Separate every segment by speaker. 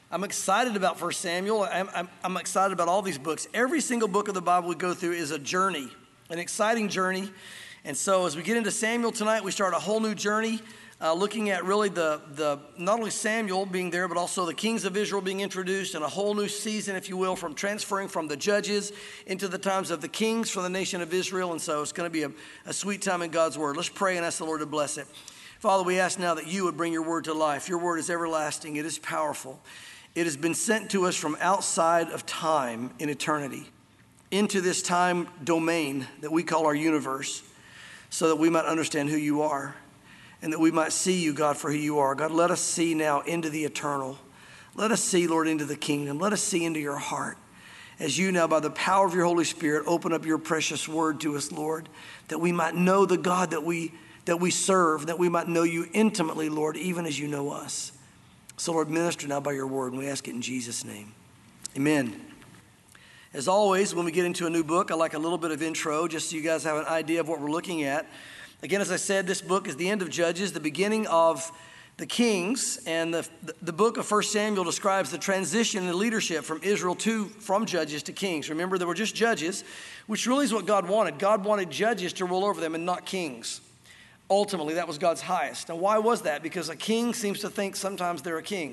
Speaker 1: I'm excited about 1 Samuel. I'm excited about all these books. Every single book of the Bible we go through is a journey, an exciting journey. And so as we get into Samuel tonight, we start a whole new journey, looking at really the not only Samuel being there, but also the kings of Israel being introduced, and a whole new season, if you will, from transferring from the judges into the times of the kings for the nation of Israel. And so it's going to be a sweet time in God's word. Let's pray and ask the Lord to bless it. Father, we ask now that you would bring your word to life. Your word is everlasting. It is powerful. It has been sent to us from outside of time in eternity into this time domain that we call our universe, so that we might understand who you are and that we might see you, God, for who you are. God, let us see now into the eternal. Let us see, Lord, into the kingdom. Let us see into your heart as you now, by the power of your Holy Spirit, open up your precious word to us, Lord, that we might know the God that we serve, that we might know you intimately, Lord, even as you know us. So, Lord, minister now by your word, and we ask it in Jesus' name. Amen. As always, when we get into a new book, I like a little bit of intro, just so you guys have an idea of what we're looking at. Again, as I said, this book is the end of Judges, the beginning of the Kings, and the book of 1 Samuel describes the transition in leadership from Israel from Judges to Kings. Remember, they were just judges, which really is what God wanted. God wanted judges to rule over them and not kings. Ultimately, that was God's highest. Now, why was that? Because a king seems to think sometimes they're a king.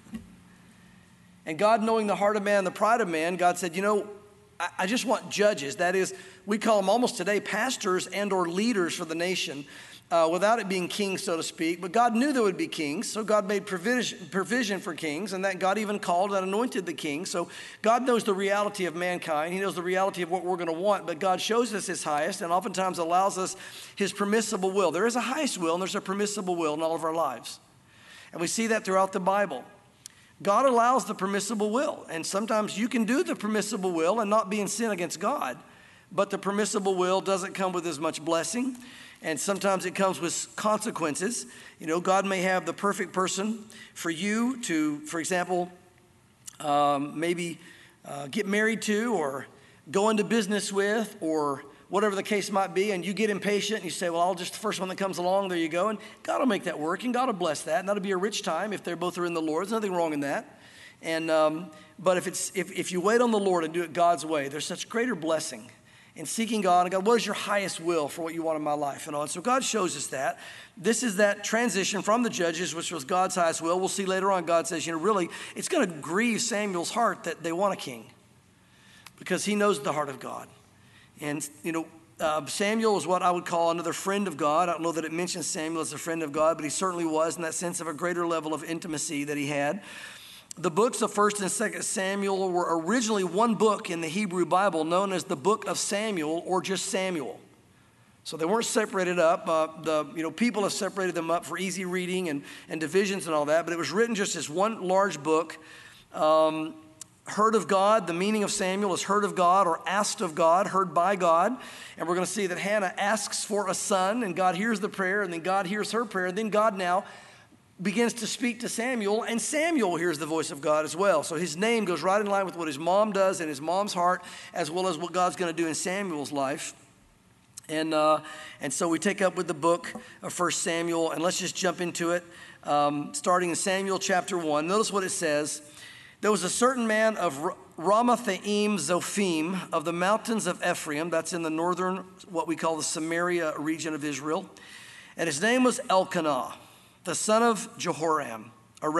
Speaker 1: And God, knowing the heart of man, the pride of man, God said, I just want judges. That is, we call them almost today pastors and or leaders for the nation, without it being kings, so to speak. But God knew there would be kings, so God made provision for kings, and that God even called and anointed the king. So God knows the reality of mankind. He knows the reality of what we're going to want, but God shows us his highest and oftentimes allows us his permissible will. There is a highest will and there's a permissible will in all of our lives. And we see that throughout the Bible. God allows the permissible will, and sometimes you can do the permissible will and not be in sin against God, but the permissible will doesn't come with as much blessing, and sometimes it comes with consequences. God may have the perfect person for you to, for example, maybe get married to or go into business with, or whatever the case might be, and you get impatient and you say, well, I'll just the first one that comes along, there you go. And God will make that work, and God will bless that, and that'll be a rich time if they're both are in the Lord. There's nothing wrong in that. And but if you wait on the Lord and do it God's way, there's such greater blessing in seeking God. And God, what is your highest will for what you want in my life? And so God shows us that. This is that transition from the judges, which was God's highest will. We'll see later on, God says, really, it's going to grieve Samuel's heart that they want a king, because he knows the heart of God. And, Samuel is what I would call another friend of God. I don't know that it mentions Samuel as a friend of God, but he certainly was in that sense of a greater level of intimacy that he had. The books of 1 and 2 Samuel were originally one book in the Hebrew Bible known as the Book of Samuel, or just Samuel. So they weren't separated up. People have separated them up for easy reading and divisions and all that, but it was written just as one large book. Heard of God, the meaning of Samuel is heard of God or asked of God, heard by God. And we're going to see that Hannah asks for a son, and God hears the prayer, and then God hears her prayer, and then God now begins to speak to Samuel, and Samuel hears the voice of God as well. So his name goes right in line with what his mom does in his mom's heart, as well as what God's going to do in Samuel's life. And so we take up with the book of 1 Samuel, and let's just jump into it, starting in Samuel chapter 1. Notice what it says. There was a certain man of Ramathaim Zophim of the mountains of Ephraim, that's in the northern, what we call the Samaria region of Israel, and his name was Elkanah, the son of Jeroham,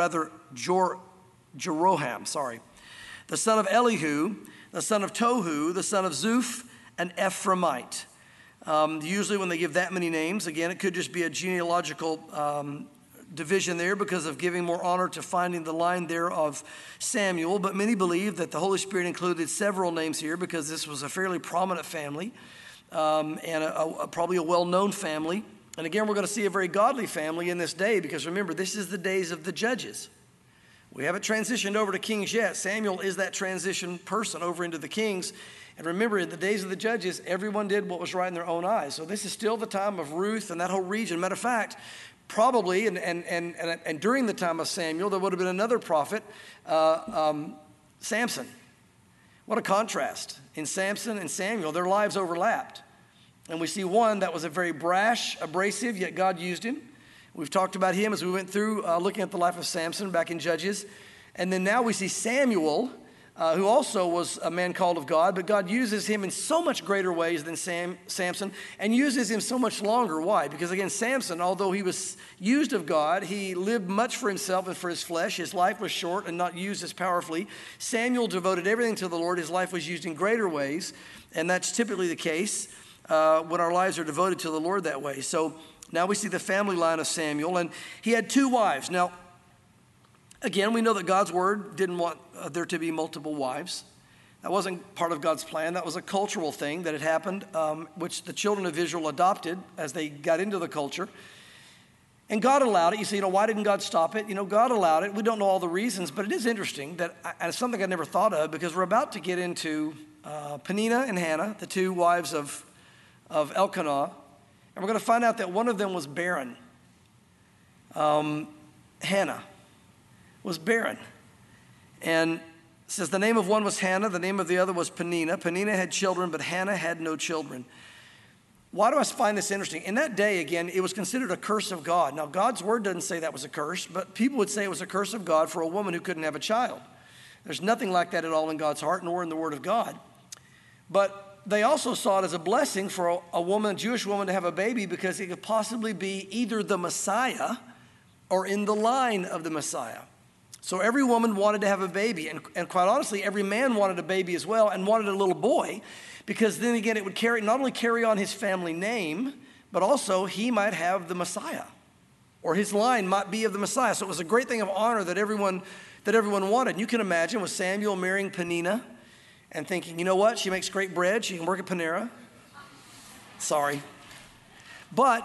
Speaker 1: the son of Elihu, the son of Tohu, the son of Zuph, an Ephraimite. Usually when they give that many names, again, it could just be a genealogical division there because of giving more honor to finding the line there of Samuel. But many believe that the Holy Spirit included several names here because this was a fairly prominent family and probably a well-known family. And again, we're going to see a very godly family in this day because remember, this is the days of the judges. We haven't transitioned over to kings yet. Samuel is that transition person over into the kings. And remember, in the days of the judges, everyone did what was right in their own eyes. So this is still the time of Ruth and that whole region. Matter of fact, probably, and during the time of Samuel, there would have been another prophet, Samson. What a contrast. In Samson and Samuel, their lives overlapped. And we see one that was a very brash, abrasive, yet God used him. We've talked about him as we went through looking at the life of Samson back in Judges. And then now we see Samuel, who also was a man called of God, but God uses him in so much greater ways than Samson, and uses him so much longer. Why? Because again, Samson, although he was used of God, he lived much for himself and for his flesh. His life was short and not used as powerfully. Samuel devoted everything to the Lord. His life was used in greater ways, and that's typically the case when our lives are devoted to the Lord that way. So now we see the family line of Samuel, and he had 2 wives. Now, again, we know that God's word didn't want there to be multiple wives. That wasn't part of God's plan. That was a cultural thing that had happened, which the children of Israel adopted as they got into the culture. And God allowed it. You say, why didn't God stop it? God allowed it. We don't know all the reasons, but it is interesting that, and it's something I never thought of, because we're about to get into Peninnah and Hannah, the 2 wives of Elkanah, and we're going to find out that one of them was barren. Hannah was barren. And it says the name of one was Hannah, the name of the other was Peninnah. Peninnah had children, but Hannah had no children. Why do I find this interesting? In that day, again, it was considered a curse of God. Now, God's word doesn't say that was a curse, but people would say it was a curse of God for a woman who couldn't have a child. There's nothing like that at all in God's heart, nor in the word of God. But they also saw it as a blessing for a woman, a Jewish woman, to have a baby, because it could possibly be either the Messiah or in the line of the Messiah. So every woman wanted to have a baby, and quite honestly, every man wanted a baby as well, and wanted a little boy, because then again, it would not only carry on his family name, but also he might have the Messiah, or his line might be of the Messiah. So it was a great thing of honor that everyone wanted. And you can imagine with Samuel marrying Peninnah and thinking, you know what, she makes great bread, she can work at Panera. Sorry. But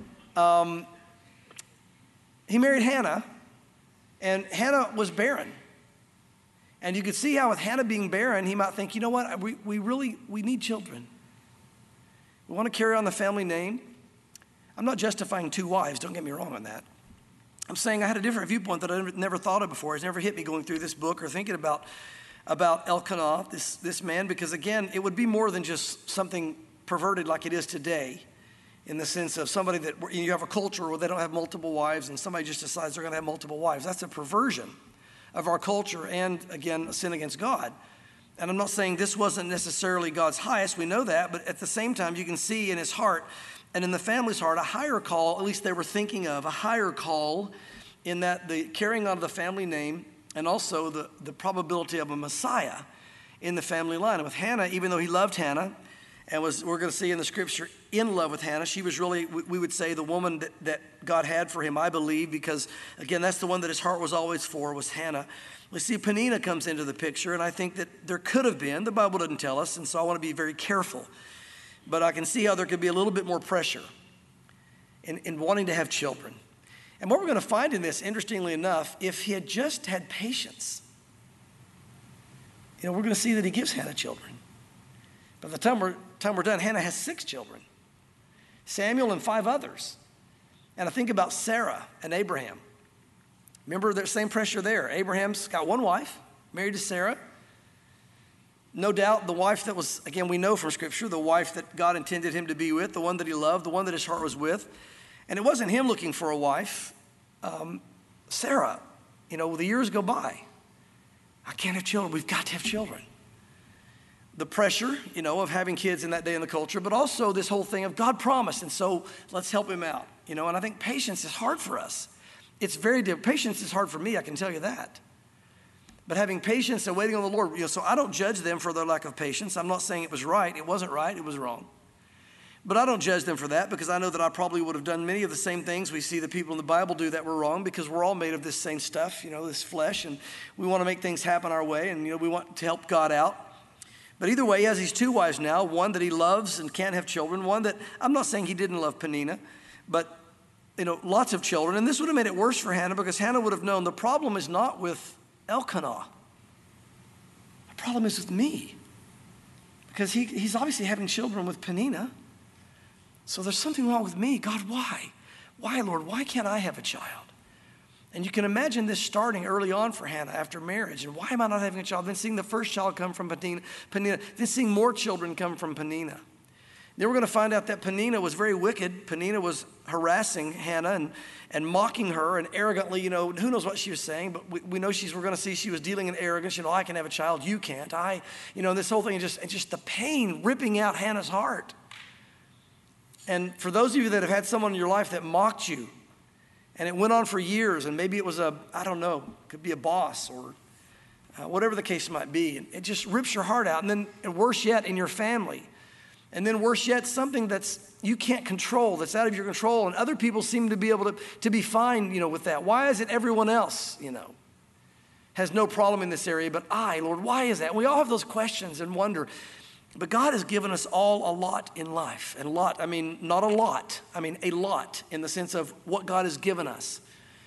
Speaker 1: he married Hannah, and Hannah was barren. And you could see how with Hannah being barren, he might think, you know what, we need children. We want to carry on the family name. I'm not justifying 2 wives, don't get me wrong on that. I'm saying I had a different viewpoint that I never thought of before. It's never hit me going through this book or thinking about Elkanah, this man, because again, it would be more than just something perverted like it is today, in the sense of somebody that you have a culture where they don't have multiple wives and somebody just decides they're going to have multiple wives. That's a perversion of our culture and, again, a sin against God. And I'm not saying this wasn't necessarily God's highest. We know that. But at the same time, you can see in his heart and in the family's heart a higher call, at least they were thinking of, a higher call in that the carrying on of the family name and also the probability of a Messiah in the family line. And with Hannah, even though he loved Hannah, and we're going to see in the scripture, in love with Hannah. She was really, we would say, the woman that God had for him, I believe, because, again, that's the one that his heart was always for, was Hannah. We see Peninnah comes into the picture, and I think that there could have been. The Bible doesn't tell us, and so I want to be very careful. But I can see how there could be a little bit more pressure in wanting to have children. And what we're going to find in this, interestingly enough, if he had just had patience, we're going to see that he gives Hannah children. By the time we're done, Hannah has 6 children, Samuel and 5 others. And I think about Sarah and Abraham. Remember, there's same pressure there. Abraham's got 1 wife, married to Sarah. No doubt the wife that was, again, we know from Scripture, the wife that God intended him to be with, the one that he loved, the one that his heart was with. And it wasn't him looking for a wife. Sarah, the years go by. I can't have children. We've got to have children. The pressure, of having kids in that day in the culture, but also this whole thing of God promised, and so let's help him out. And I think patience is hard for us. It's very difficult. Patience is hard for me, I can tell you that. But having patience and waiting on the Lord, so I don't judge them for their lack of patience. I'm not saying it was right. It wasn't right. It was wrong. But I don't judge them for that, because I know that I probably would have done many of the same things we see the people in the Bible do that were wrong, because we're all made of this same stuff, this flesh, and we want to make things happen our way, and we want to help God out. But either way, he has these 2 wives now, one that he loves and can't have children, one that, I'm not saying he didn't love Peninnah, but, lots of children. And this would have made it worse for Hannah, because Hannah would have known the problem is not with Elkanah. The problem is with me, because he's obviously having children with Peninnah. So there's something wrong with me. God, why? Why, Lord? Why can't I have a child? And you can imagine this starting early on for Hannah after marriage. And why am I not having a child? Then seeing the first child come from Peninnah, then seeing more children come from Peninnah. Then we're going to find out that Peninnah was very wicked. Peninnah was harassing Hannah and mocking her and arrogantly, who knows what she was saying, but we know we're going to see she was dealing in arrogance. I can have a child, you can't. This whole thing, and just the pain ripping out Hannah's heart. And for those of you that have had someone in your life that mocked you, and it went on for years, and maybe it was could be a boss or whatever the case might be, and it just rips your heart out. And worse yet, in your family. And then worse yet, something that's you can't control, that's out of your control, and other people seem to be able to be fine, with that. Why is it everyone else, has no problem in this area, but I, Lord, why is that? We all have those questions and wonder. But God has given us all a lot in life. And a lot, not a lot, a lot in the sense of what God has given us.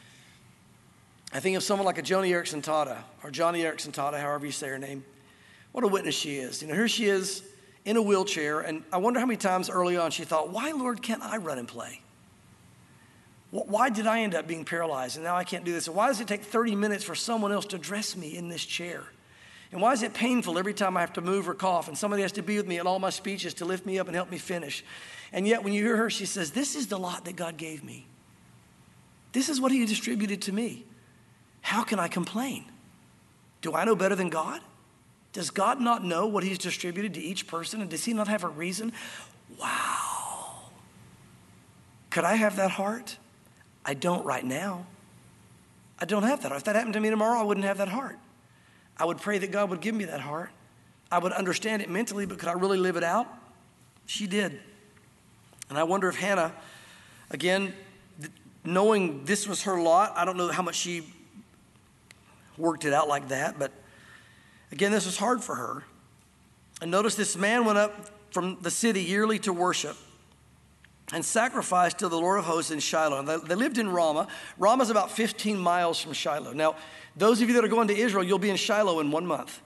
Speaker 1: I think of someone like a Joni Eareckson Tada, or Johnny Eareckson Tada, however you say her name. What a witness she is. Here she is in a wheelchair, and I wonder how many times early on she thought, why, Lord, can't I run and play? Why did I end up being paralyzed, and now I can't do this? And why does it take 30 minutes for someone else to dress me in this chair? And why is it painful every time I have to move or cough, and somebody has to be with me at all my speeches to lift me up and help me finish? And yet when you hear her, she says, this is the lot that God gave me. This is what he distributed to me. How can I complain? Do I know better than God? Does God not know what he's distributed to each person? And does he not have a reason? Wow. Could I have that heart? I don't right now. I don't have that heart. If that happened to me tomorrow, I wouldn't have that heart. I would pray that God would give me that heart. I would understand it mentally, but could I really live it out? She did. And I wonder if Hannah, again, knowing this was her lot, I don't know how much she worked it out like that, but again, this was hard for her. And notice this man went up from the city yearly to worship and sacrificed to the Lord of hosts in Shiloh. They lived in Ramah. Ramah's about 15 miles from Shiloh. Now, those of you that are going to Israel, you'll be in Shiloh in 1 month.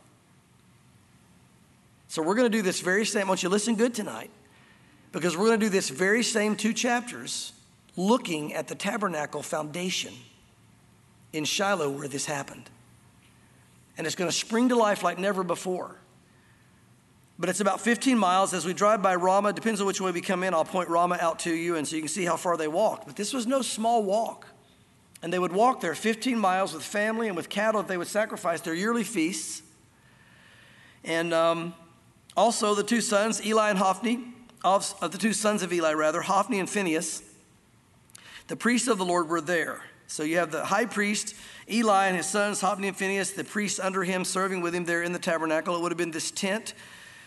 Speaker 1: So we're going to do this very same. I want you to listen good tonight, because we're going to do this very same 2 chapters looking at the tabernacle foundation in Shiloh where this happened. And it's going to spring to life like never before. But it's about 15 miles. As we drive by Ramah, depends on which way we come in, I'll point Ramah out to you, and so you can see how far they walked. But this was no small walk. And they would walk there 15 miles with family and with cattle that they would sacrifice, their yearly feasts. And also the 2 sons, Eli and Hophni, of the 2 sons of Eli, Hophni and Phinehas, the priests of the Lord, were there. So you have the high priest, Eli, and his sons, Hophni and Phinehas, the priests under him, serving with him there in the tabernacle. It would have been this tent.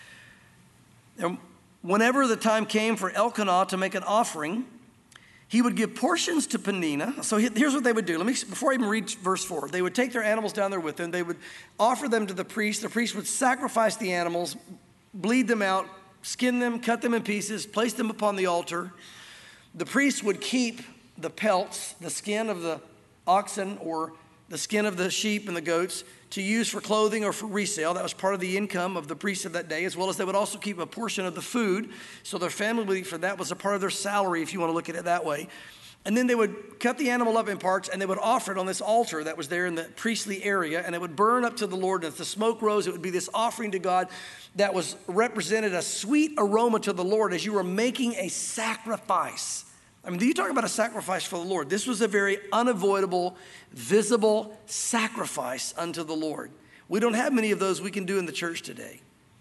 Speaker 1: And whenever the time came for Elkanah to make an offering, he would give portions to Peninnah. So here's what they would do. Before I even read verse 4, they would take their animals down there with them. They would offer them to the priest. The priest would sacrifice the animals, bleed them out, skin them, cut them in pieces, place them upon the altar. The priest would keep the pelts, the skin of the oxen or the skin of the sheep and the goats, to use for clothing or for resale. That was part of the income of the priests of that day, as well as they would also keep a portion of the food. So their family would eat for that. Was a part of their salary, if you want to look at it that way. And then they would cut the animal up in parts, and they would offer it on this altar that was there in the priestly area, and it would burn up to the Lord. And as the smoke rose, it would be this offering to God that was represented a sweet aroma to the Lord as you were making a sacrifice. You talk about a sacrifice for the Lord. This was a very unavoidable, visible sacrifice unto the Lord. We don't have many of those we can do in the church today.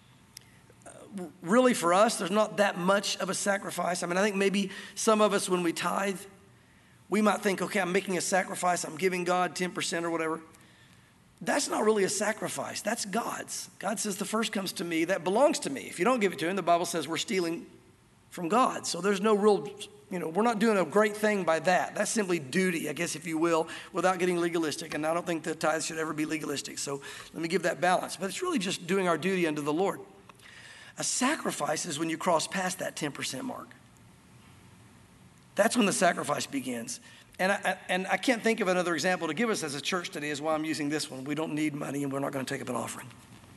Speaker 1: Really, for us, there's not that much of a sacrifice. I think maybe some of us, when we tithe, we might think, okay, I'm making a sacrifice. I'm giving God 10% or whatever. That's not really a sacrifice. That's God's. God says the first comes to me. That belongs to me. If you don't give it to him, the Bible says we're stealing from God. So there's no real... we're not doing a great thing by that. That's simply duty, I guess, if you will, without getting legalistic. And I don't think the tithe should ever be legalistic. So let me give that balance. But it's really just doing our duty unto the Lord. A sacrifice is when you cross past that 10% mark. That's when the sacrifice begins. And I can't think of another example to give us as a church today, is why I'm using this one. We don't need money, and we're not going to take up an offering.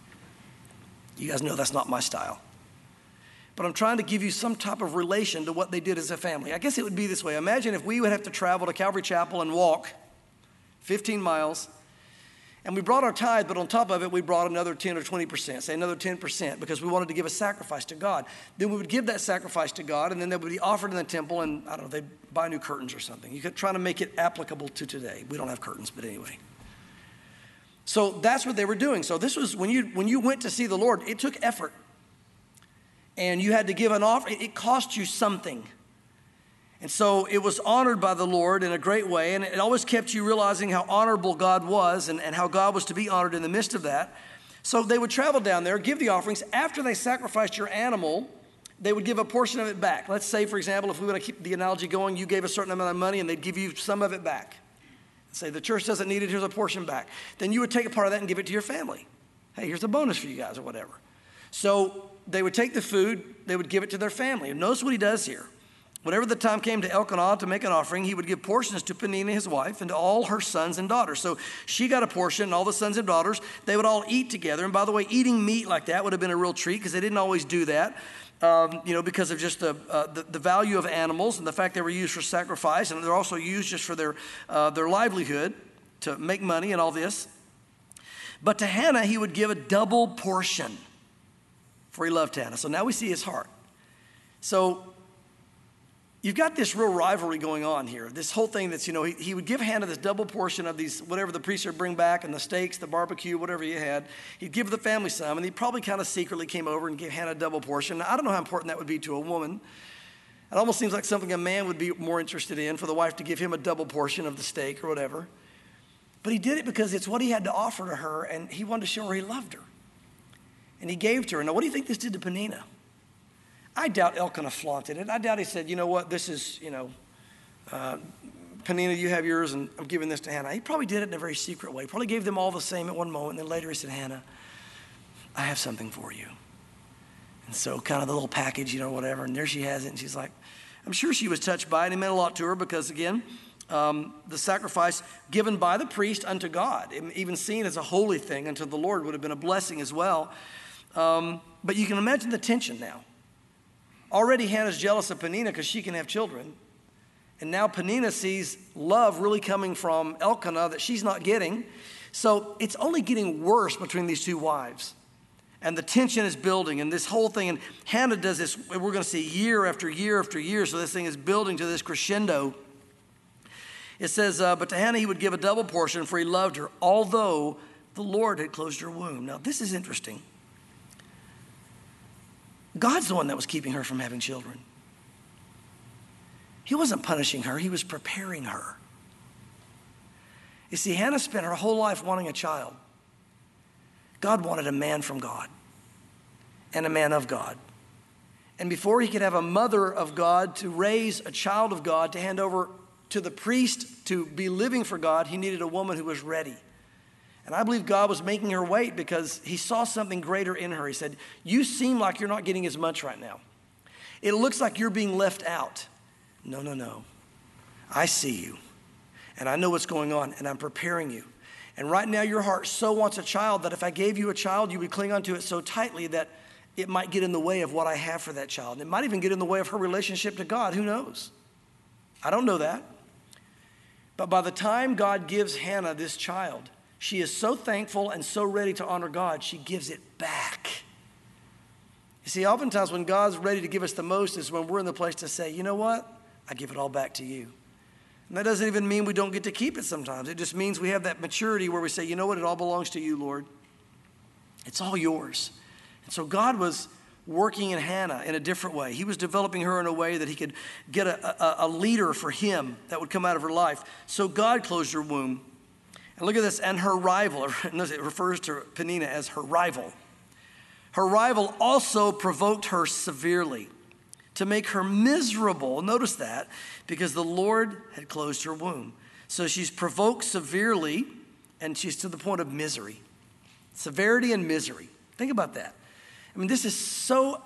Speaker 1: You guys know that's not my style. But I'm trying to give you some type of relation to what they did as a family. I guess it would be this way. Imagine if we would have to travel to Calvary Chapel and walk 15 miles, And we brought our tithe, but on top of it, we brought another 10 or 20%, say another 10%, because we wanted to give a sacrifice to God. Then we would give that sacrifice to God, and then that would be offered in the temple, and I don't know, they'd buy new curtains or something. You could try to make it applicable to today. We don't have curtains, but anyway. So that's what they were doing. So this was, when you went to see the Lord, it took effort. And you had to give an offering. It cost you something. And so it was honored by the Lord in a great way, and it always kept you realizing how honorable God was and how God was to be honored in the midst of that. So they would travel down there, give the offerings. After they sacrificed your animal, they would give a portion of it back. Let's say, for example, if we want to keep the analogy going, you gave a certain amount of money and they'd give you some of it back. Say, the church doesn't need it, here's a portion back. Then you would take a part of that and give it to your family. Hey, here's a bonus for you guys or whatever. So they would take the food, they would give it to their family. And notice what he does here. Whenever the time came to Elkanah to make an offering, he would give portions to Peninnah, his wife, and to all her sons and daughters. So she got a portion, and all the sons and daughters, they would all eat together. And by the way, eating meat like that would have been a real treat because they didn't always do that, because of just the value of animals and the fact they were used for sacrifice. And they're also used just for their livelihood to make money and all this. But to Hannah, he would give a double portion, for he loved Hannah. So now we see his heart. So you've got this real rivalry going on here. This whole thing that's, he would give Hannah this double portion of these, whatever the priest would bring back, and the steaks, the barbecue, whatever you had. He'd give the family some, and he probably kind of secretly came over and gave Hannah a double portion. Now, I don't know how important that would be to a woman. It almost seems like something a man would be more interested in, for the wife to give him a double portion of the steak or whatever. But he did it because it's what he had to offer to her, and he wanted to show her he loved her. And he gave to her. Now, what do you think this did to Peninnah? I doubt Elkanah flaunted it. I doubt he said, you know what, this is, Peninnah, you have yours, and I'm giving this to Hannah. He probably did it in a very secret way. He probably gave them all the same at one moment, and then later he said, Hannah, I have something for you. And so kind of the little package, whatever, and there she has it, and she's like, I'm sure she was touched by it, and it meant a lot to her because, again, the sacrifice given by the priest unto God, even seen as a holy thing unto the Lord, would have been a blessing as well. But you can imagine the tension now. Already Hannah's jealous of Peninnah because she can have children. And now Peninnah sees love really coming from Elkanah that she's not getting. So it's only getting worse between these two wives. And the tension is building, and this whole thing. And Hannah does this, we're going to see year after year after year. So this thing is building to this crescendo. It says, but to Hannah he would give a double portion, for he loved her, although the Lord had closed her womb. Now this is interesting. God's the one that was keeping her from having children. He wasn't punishing her. He was preparing her. You see, Hannah spent her whole life wanting a child. God wanted a man from God and a man of God. And before he could have a mother of God to raise a child of God to hand over to the priest to be living for God, he needed a woman who was ready. And I believe God was making her wait because he saw something greater in her. He said, you seem like you're not getting as much right now. It looks like you're being left out. No. I see you. And I know what's going on, and I'm preparing you. And right now your heart so wants a child that if I gave you a child, you would cling onto it so tightly that it might get in the way of what I have for that child. And it might even get in the way of her relationship to God. Who knows? I don't know that. But by the time God gives Hannah this child, she is so thankful and so ready to honor God, she gives it back. You see, oftentimes when God's ready to give us the most is when we're in the place to say, you know what? I give it all back to you. And that doesn't even mean we don't get to keep it sometimes. It just means we have that maturity where we say, you know what? It all belongs to you, Lord. It's all yours. And so God was working in Hannah in a different way. He was developing her in a way that he could get a leader for him that would come out of her life. So God closed her womb. And look at this, and her rival, it refers to Peninnah as her rival. Her rival also provoked her severely to make her miserable. Notice that, because the Lord had closed her womb. So she's provoked severely, and she's to the point of misery. Severity and misery. Think about that. This is so,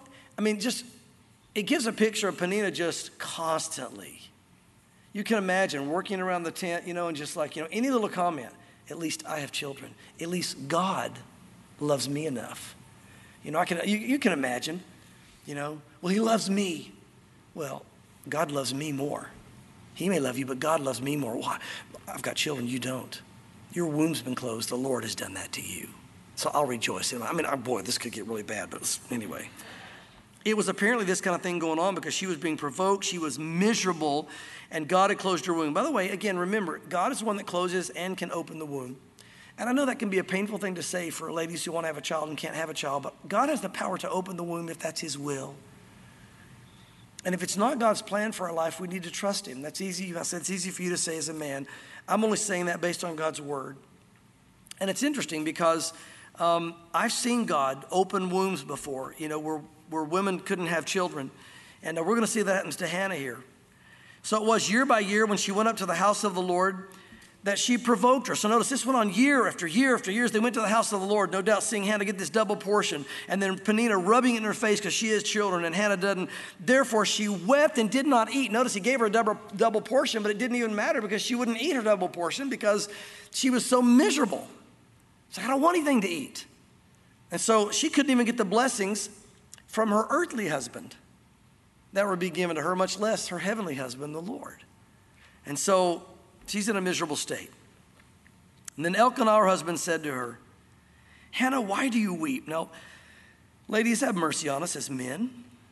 Speaker 1: it gives a picture of Peninnah just constantly. You can imagine working around the tent, and just like, any little comment. At least I have children. At least God loves me enough. You can imagine, well, he loves me. Well, God loves me more. He may love you, but God loves me more. Why? I've got children, you don't. Your womb's been closed. The Lord has done that to you. So I'll rejoice. I mean, boy, this could get really bad, but anyway. It was apparently this kind of thing going on because she was being provoked. She was miserable, and God had closed her womb. By the way, again, remember, God is the one that closes and can open the womb. And I know that can be a painful thing to say for ladies who want to have a child and can't have a child, but God has the power to open the womb if that's his will. And if it's not God's plan for our life, we need to trust him. That's easy. I said it's easy for you to say as a man. I'm only saying that based on God's word. And it's interesting because I've seen God open wombs before, where women couldn't have children. And we're going to see that happens to Hannah here. So it was year by year when she went up to the house of the Lord that she provoked her. So notice this went on year after year after year. They went to the house of the Lord, no doubt seeing Hannah get this double portion. And then Peninnah rubbing it in her face because she has children and Hannah doesn't. Therefore she wept and did not eat. Notice he gave her a double portion, but it didn't even matter because she wouldn't eat her double portion because she was so miserable. She's like, I don't want anything to eat. And so she couldn't even get the blessings from her earthly husband that would be given to her, much less her heavenly husband, the Lord. And so she's in a miserable state. And then Elkanah, her husband, said to her, Hannah, why do you weep? Now, ladies, have mercy on us as men.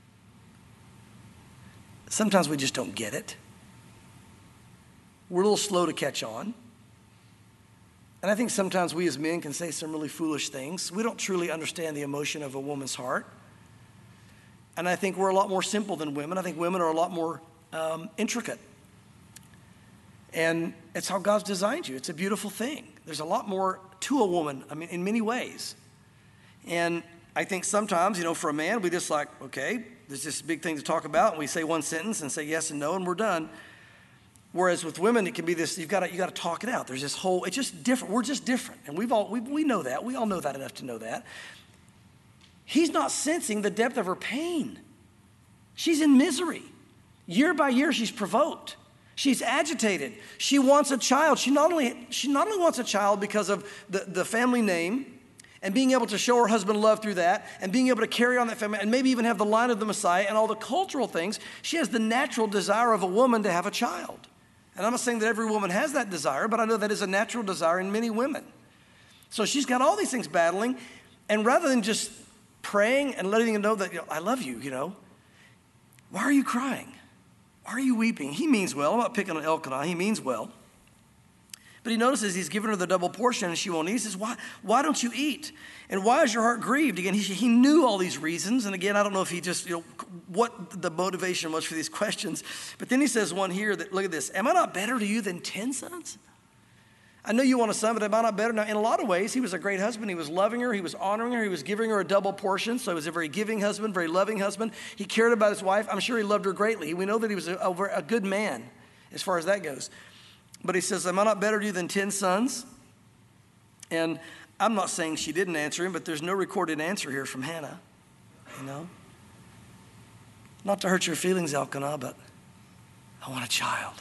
Speaker 1: Sometimes we just don't get it. We're a little slow to catch on. And I think sometimes we as men can say some really foolish things. We don't truly understand the emotion of a woman's heart. And I think we're a lot more simple than women. I think women are a lot more intricate. And it's how God's designed you. It's a beautiful thing. There's a lot more to a woman, in many ways. And I think sometimes, for a man, we just like, okay, there's this big thing to talk about. And we say one sentence and say yes and no, and we're done. Whereas with women, it can be this, you got to talk it out. There's this whole, it's just different. We're just different. And we know that. We all know that enough to know that. He's not sensing the depth of her pain. She's in misery. Year by year, she's provoked. She's agitated. She wants a child. She not only wants a child because of the family name and being able to show her husband love through that and being able to carry on that family and maybe even have the line of the Messiah and all the cultural things. She has the natural desire of a woman to have a child. And I'm not saying that every woman has that desire, but I know that is a natural desire in many women. So she's got all these things battling, and rather than just praying and letting him know that, I love you, why are you crying? Why are you weeping? He means well. I'm not picking on Elkanah. He means well. But he notices he's given her the double portion and she won't eat. He says, why don't you eat? And why is your heart grieved? Again, he knew all these reasons. And again, I don't know if he just, what the motivation was for these questions. But then he says one here that, look at this. Am I not better to you than 10 sons? I know you want a son, but am I not better? Now, in a lot of ways, he was a great husband. He was loving her. He was honoring her. He was giving her a double portion. So he was a very giving husband, very loving husband. He cared about his wife. I'm sure he loved her greatly. We know that he was a good man as far as that goes. But he says, am I not better to you than 10 sons? And I'm not saying she didn't answer him, but there's no recorded answer here from Hannah. Not to hurt your feelings, Elkanah, but I want a child.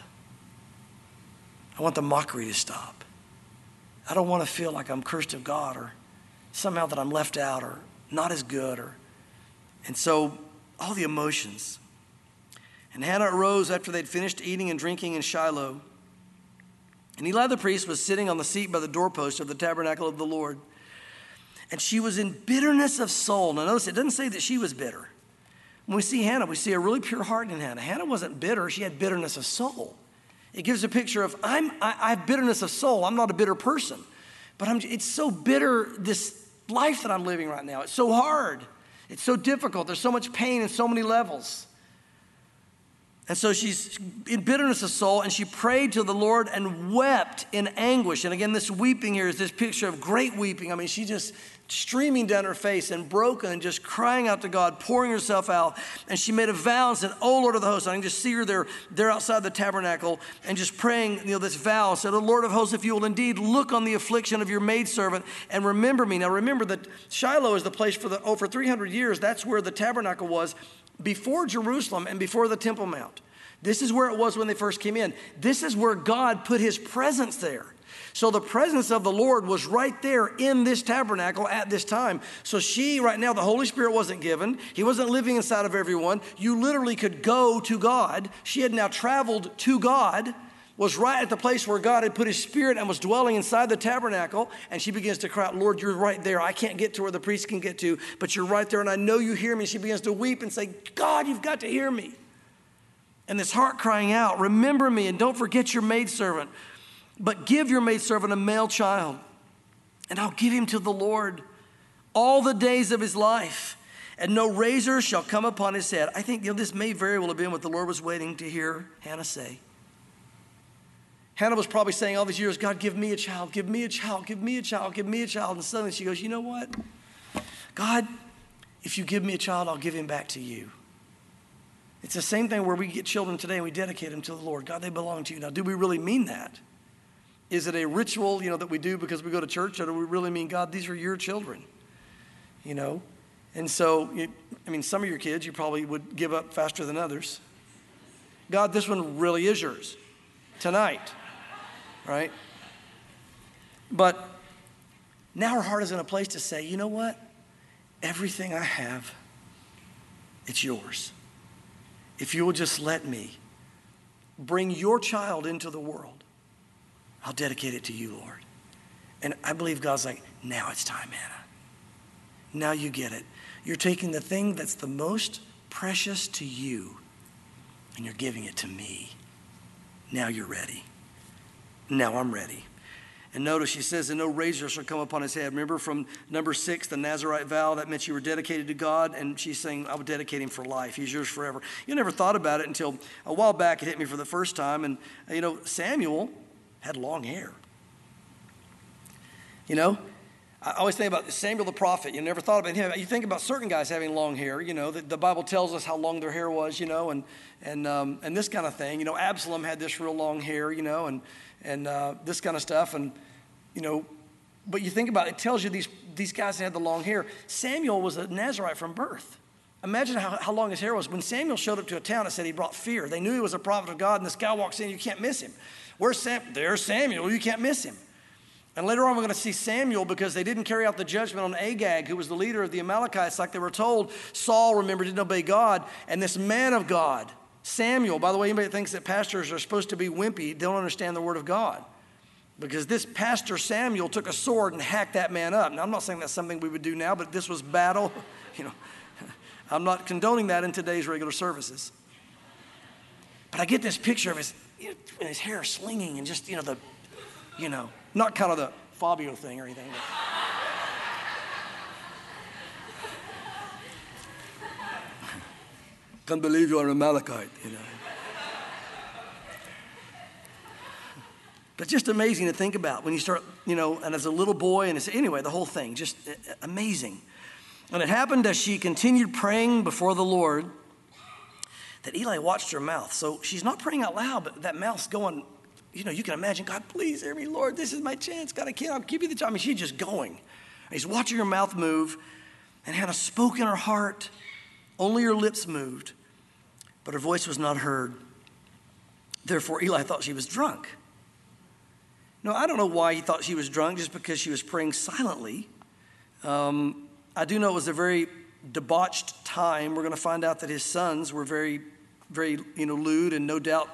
Speaker 1: I want the mockery to stop. I don't want to feel like I'm cursed of God or somehow that I'm left out or not as good. And so all the emotions. And Hannah arose after they'd finished eating and drinking in Shiloh. And Eli the priest was sitting on the seat by the doorpost of the tabernacle of the Lord. And she was in bitterness of soul. Now notice, it doesn't say that she was bitter. When we see Hannah, we see a really pure heart in Hannah. Hannah wasn't bitter. She had bitterness of soul. It gives a picture of, I have bitterness of soul. I'm not a bitter person. But it's so bitter, this life that I'm living right now. It's so hard. It's so difficult. There's so much pain in so many levels. And so she's in bitterness of soul, and she prayed to the Lord and wept in anguish. And again, this weeping here is this picture of great weeping. She just streaming down her face and broken and just crying out to God, pouring herself out. And she made a vow and said, oh, Lord of the hosts. I can just see her there outside the tabernacle and just praying, this vow. Said, oh, Lord of hosts, if you will indeed look on the affliction of your maidservant and remember me. Now, remember that Shiloh is the place for over 300 years. That's where the tabernacle was before Jerusalem and before the Temple Mount. This is where it was when they first came in. This is where God put his presence there. So the presence of the Lord was right there in this tabernacle at this time. So right now, the Holy Spirit wasn't given. He wasn't living inside of everyone. You literally could go to God. She had now traveled to God. was right at the place where God had put his spirit and was dwelling inside the tabernacle. And she begins to cry out, Lord, you're right there. I can't get to where the priest can get to, but you're right there. And I know you hear me. She begins to weep and say, God, you've got to hear me. And this heart crying out, remember me and don't forget your maidservant, but give your maidservant a male child and I'll give him to the Lord all the days of his life. And no razor shall come upon his head. I think this may very well have been what the Lord was waiting to hear Hannah say. Hannah was probably saying all these years, God, give me a child, give me a child, give me a child, give me a child. And suddenly she goes, you know what? God, if you give me a child, I'll give him back to you. It's the same thing where we get children today and we dedicate them to the Lord. God, they belong to you. Now, do we really mean that? Is it a ritual, that we do because we go to church, or do we really mean, God, these are your children? And so, some of your kids you probably would give up faster than others. God, this one really is yours tonight. Right? But now her heart is in a place to say, you know what? Everything I have, it's yours. If you will just let me bring your child into the world, I'll dedicate it to you, Lord. And I believe God's like, now it's time, Hannah. Now you get it. You're taking the thing that's the most precious to you and you're giving it to me. Now you're ready. Now I'm ready. And notice she says, and no razor shall come upon his head. Remember from number 6, the Nazirite vow, that meant you were dedicated to God. And she's saying, I would dedicate him for life. He's yours forever. You never thought about it until a while back it hit me for the first time. And, Samuel had long hair. I always think about Samuel the prophet. You never thought about him. You think about certain guys having long hair. The Bible tells us how long their hair was, and this kind of thing. Absalom had this real long hair, and this kind of stuff. And, but you think about it, it tells you these guys had the long hair. Samuel was a Nazirite from birth. Imagine how long his hair was. When Samuel showed up to a town, it said he brought fear. They knew he was a prophet of God, and this guy walks in, you can't miss him. There's Samuel, you can't miss him. And later on, we're going to see Samuel, because they didn't carry out the judgment on Agag, who was the leader of the Amalekites, like they were told. Saul, remember, didn't obey God. And this man of God, Samuel, by the way, anybody that thinks that pastors are supposed to be wimpy don't understand the word of God. Because this pastor Samuel took a sword and hacked that man up. Now, I'm not saying that's something we would do now, but this was battle. I'm not condoning that in today's regular services. But I get this picture of his hair slinging and just, not kind of the Fabio thing or anything. Can't believe you're an Amalekite, But just amazing to think about when you start, and as a little boy, and anyway, the whole thing, just amazing. And it happened as she continued praying before the Lord that Eli watched her mouth. So she's not praying out loud, but that mouth's going, you can imagine, God, please hear me, Lord. This is my chance. God, I'll give you the time. She's just going. And he's watching her mouth move. And Hannah spoke in her heart. Only her lips moved, but her voice was not heard. Therefore, Eli thought she was drunk. No, I don't know why he thought she was drunk, just because she was praying silently. I do know it was a very debauched time. We're going to find out that his sons were very, very, lewd, and no doubt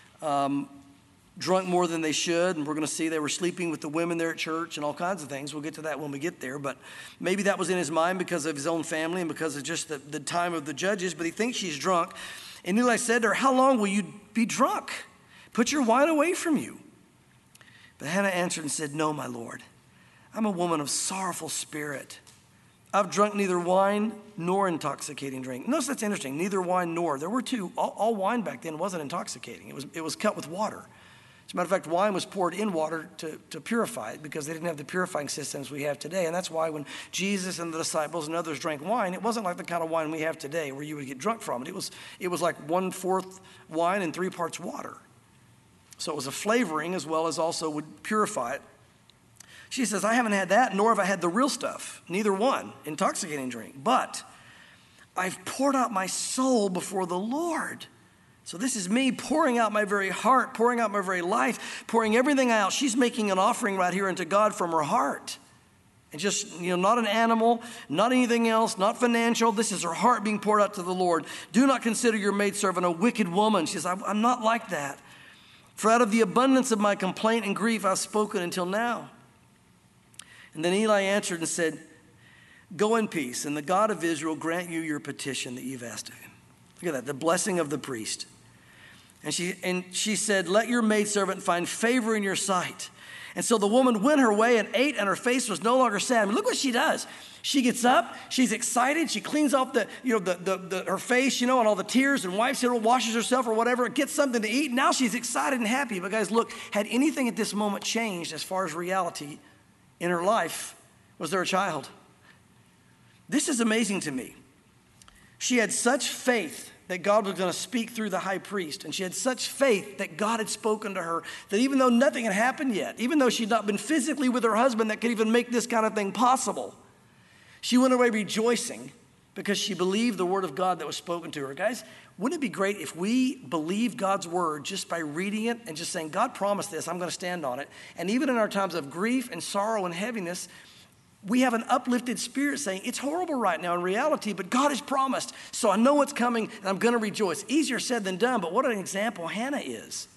Speaker 1: drunk more than they should. And we're going to see they were sleeping with the women there at church and all kinds of things. We'll get to that when we get there. But maybe that was in his mind because of his own family and because of just the time of the judges. But he thinks she's drunk. And Eli said to her, how long will you be drunk? Put your wine away from you. But Hannah answered and said, no, my Lord. I'm a woman of sorrowful spirit. I've drunk neither wine nor intoxicating drink. Notice that's interesting. Neither wine nor. There were two. All wine back then wasn't intoxicating. It was cut with water. As a matter of fact, wine was poured in water to purify it, because they didn't have the purifying systems we have today. And that's why when Jesus and the disciples and others drank wine, it wasn't like the kind of wine we have today where you would get drunk from it. It was like 1/4 wine and 3 parts water. So it was a flavoring as well as also would purify it. She says, I haven't had that, nor have I had the real stuff, neither one, intoxicating drink. But I've poured out my soul before the Lord. So this is me pouring out my very heart, pouring out my very life, pouring everything out. She's making an offering right here unto God from her heart. And just, not an animal, not anything else, not financial. This is her heart being poured out to the Lord. Do not consider your maidservant a wicked woman. She says, I'm not like that. For out of the abundance of my complaint and grief I've spoken until now. And then Eli answered and said, go in peace, and the God of Israel grant you your petition that you've asked of him. Look at that, the blessing of the priest. And she said, let your maidservant find favor in your sight. And so the woman went her way and ate, and her face was no longer sad. I mean, look what she does. She gets up, she's excited, she cleans off her face, and all the tears, and wipes it, or washes herself or whatever, gets something to eat. Now she's excited and happy. But guys, look, had anything at this moment changed as far as reality in her life? Was there a child? This is amazing to me. She had such faith that God was going to speak through the high priest. And she had such faith that God had spoken to her, that even though nothing had happened yet, even though she'd not been physically with her husband that could even make this kind of thing possible, she went away rejoicing because she believed the word of God that was spoken to her. Guys, wouldn't it be great if we believed God's word just by reading it and just saying, God promised this, I'm going to stand on it. And even in our times of grief and sorrow and heaviness, we have an uplifted spirit saying, it's horrible right now in reality, but God has promised, so I know what's coming, and I'm going to rejoice. Easier said than done, but what an example Hannah is.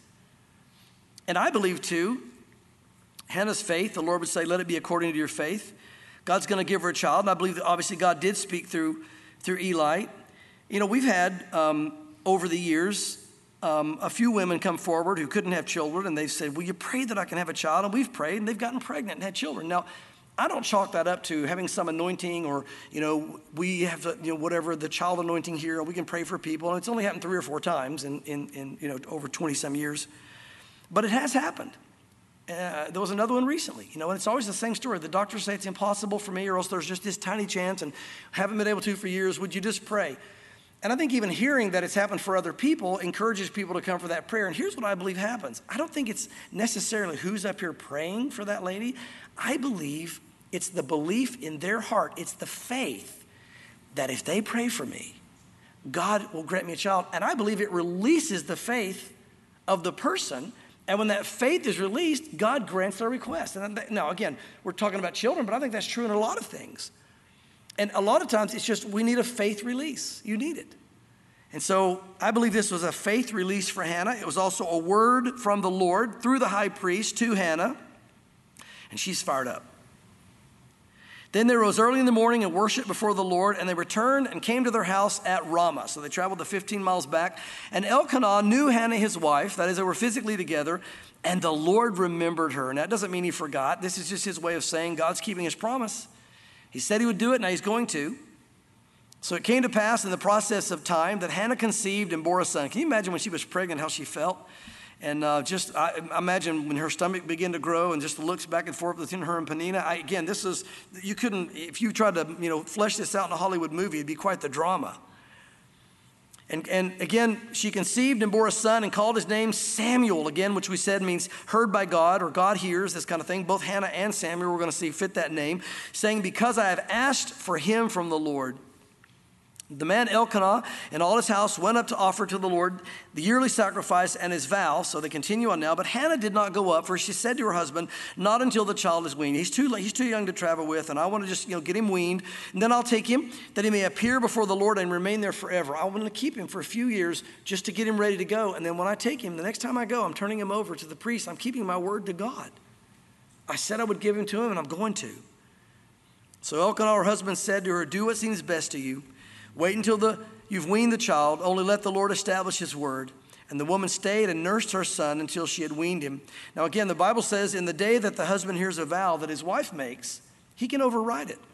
Speaker 1: And I believe, too, Hannah's faith, the Lord would say, let it be according to your faith. God's going to give her a child, and I believe that obviously God did speak through Eli. We've had, over the years, a few women come forward who couldn't have children, and they've said, will you pray that I can have a child? And we've prayed, and they've gotten pregnant and had children. Now, I don't chalk that up to having some anointing or, we have, whatever, the child anointing here, and we can pray for people. And it's only happened 3 or 4 times in over 20-some years. But it has happened. There was another one recently, and it's always the same story. The doctors say it's impossible for me, or else there's just this tiny chance, and haven't been able to for years. Would you just pray? And I think even hearing that it's happened for other people encourages people to come for that prayer. And here's what I believe happens. I don't think it's necessarily who's up here praying for that lady. I believe it's the belief in their heart. It's the faith that if they pray for me, God will grant me a child. And I believe it releases the faith of the person. And when that faith is released, God grants their request. And now, again, we're talking about children, but I think that's true in a lot of things. And a lot of times it's just we need a faith release. You need it. And so I believe this was a faith release for Hannah. It was also a word from the Lord through the high priest to Hannah. And she's fired up. Then they rose early in the morning and worshiped before the Lord, and they returned and came to their house at Ramah. So they traveled the 15 miles back. And Elkanah knew Hannah, his wife, that is, they were physically together, and the Lord remembered her. And that doesn't mean he forgot. This is just his way of saying God's keeping his promise. He said he would do it, now he's going to. So it came to pass in the process of time that Hannah conceived and bore a son. Can you imagine when she was pregnant how she felt? And I imagine when her stomach began to grow and just the looks back and forth between her and Peninnah. You couldn't, if you tried to, flesh this out in a Hollywood movie, it'd be quite the drama. And again, she conceived and bore a son and called his name Samuel, again, which we said means heard by God or God hears, this kind of thing. Both Hannah and Samuel, we're going to see, fit that name, saying, because I have asked for him from the Lord. The man Elkanah and all his house went up to offer to the Lord the yearly sacrifice and his vow. So they continue on now. But Hannah did not go up, for she said to her husband, not until the child is weaned. He's too young to travel with, and I want to just get him weaned. And then I'll take him, that he may appear before the Lord and remain there forever. I want to keep him for a few years just to get him ready to go. And then when I take him, the next time I go, I'm turning him over to the priest. I'm keeping my word to God. I said I would give him to him, and I'm going to. So Elkanah, her husband, said to her, do what seems best to you. Wait until you've weaned the child. Only let the Lord establish his word. And the woman stayed and nursed her son until she had weaned him. Now again, the Bible says in the day that the husband hears a vow that his wife makes, he can override it.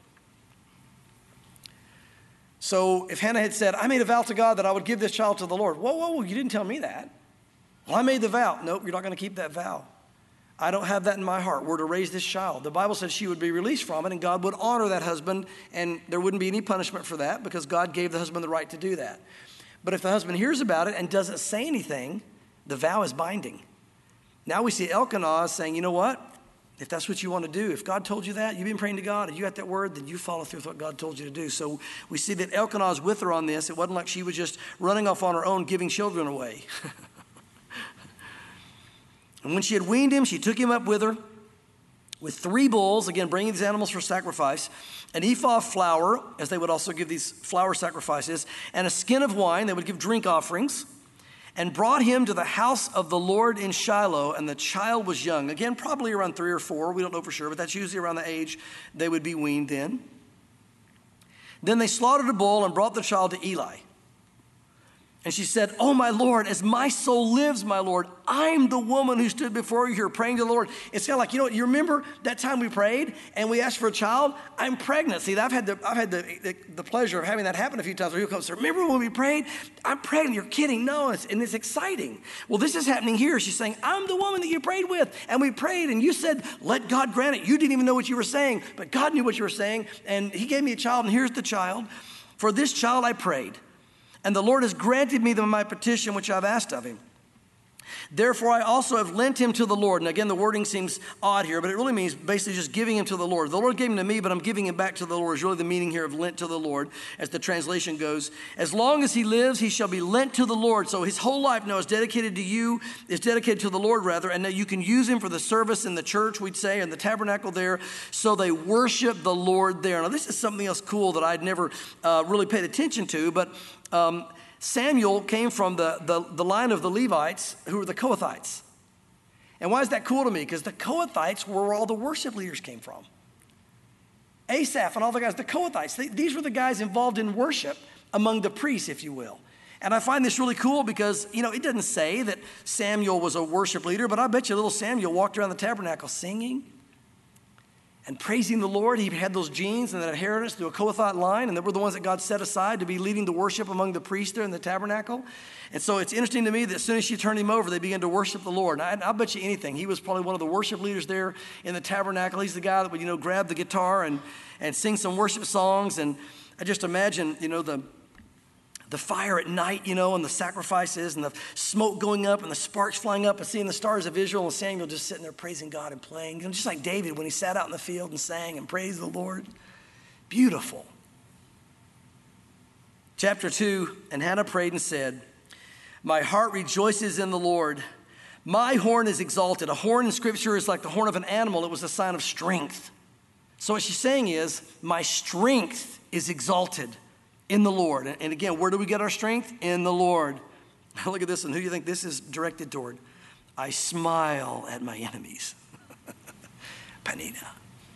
Speaker 1: So if Hannah had said, I made a vow to God that I would give this child to the Lord. Whoa, you didn't tell me that. Well, I made the vow. Nope, you're not going to keep that vow. I don't have that in my heart. We're to raise this child. The Bible says she would be released from it, and God would honor that husband, and there wouldn't be any punishment for that because God gave the husband the right to do that. But if the husband hears about it and doesn't say anything, the vow is binding. Now we see Elkanah saying, you know what? If that's what you want to do, if God told you that, you've been praying to God, and you got that word, then you follow through with what God told you to do. So we see that Elkanah is with her on this. It wasn't like she was just running off on her own, giving children away. And when she had weaned him, she took him up with her with 3 bulls, again, bringing these animals for sacrifice, an ephah of flour, as they would also give these flour sacrifices, and a skin of wine. They would give drink offerings. and brought him to the house of the Lord in Shiloh, and the child was young. Again, probably around 3 or 4. We don't know for sure, but that's usually around the age they would be weaned in. Then they slaughtered a bull and brought the child to Eli. And she said, "Oh, my Lord, as my soul lives, my Lord, I'm the woman who stood before you here praying to the Lord." It's kind of like, you remember that time we prayed and we asked for a child? I'm pregnant. See, I've had the pleasure of having that happen a few times where he'll come and say, "Remember when we prayed? I'm pregnant." You're kidding. No, and it's exciting. Well, this is happening here. She's saying, "I'm the woman that you prayed with, and we prayed, and you said, let God grant it." You didn't even know what you were saying, but God knew what you were saying, and he gave me a child, and here's the child. "For this child I prayed, and the Lord has granted me my petition which I've asked of him. Therefore, I also have lent him to the Lord." And again, the wording seems odd here, but it really means basically just giving him to the Lord. The Lord gave him to me, but I'm giving him back to the Lord is really the meaning here of lent to the Lord, as the translation goes. "As long as he lives, he shall be lent to the Lord." So his whole life now is dedicated to you, is dedicated to the Lord rather, and that you can use him for the service in the church, we'd say, in the tabernacle there. So they worship the Lord there. Now, this is something else cool that I'd never really paid attention to, but Samuel came from the line of the Levites, who were the Kohathites. And why is that cool to me? Because the Kohathites were where all the worship leaders came from. Asaph and all the guys, the Kohathites, these were the guys involved in worship among the priests, if you will. And I find this really cool because, it doesn't say that Samuel was a worship leader, but I bet you little Samuel walked around the tabernacle singing and praising the Lord. He had those genes and that inheritance through a Kohathite line, and they were the ones that God set aside to be leading the worship among the priests there in the tabernacle. And so it's interesting to me that as soon as she turned him over, they began to worship the Lord. And I'll bet you anything, he was probably one of the worship leaders there in the tabernacle. He's the guy that would, grab the guitar and sing some worship songs. And I just imagine, the fire at night, and the sacrifices and the smoke going up and the sparks flying up and seeing the stars of Israel, and Samuel just sitting there praising God and playing. Just like David when he sat out in the field and sang and praised the Lord. Beautiful. Chapter 2, "And Hannah prayed and said, my heart rejoices in the Lord. My horn is exalted." A horn in Scripture is like the horn of an animal. It was a sign of strength. So what she's saying is, my strength is exalted in the Lord. And again, where do we get our strength? In the Lord. Look at this one. Who do you think this is directed toward? "I smile at my enemies." Panina.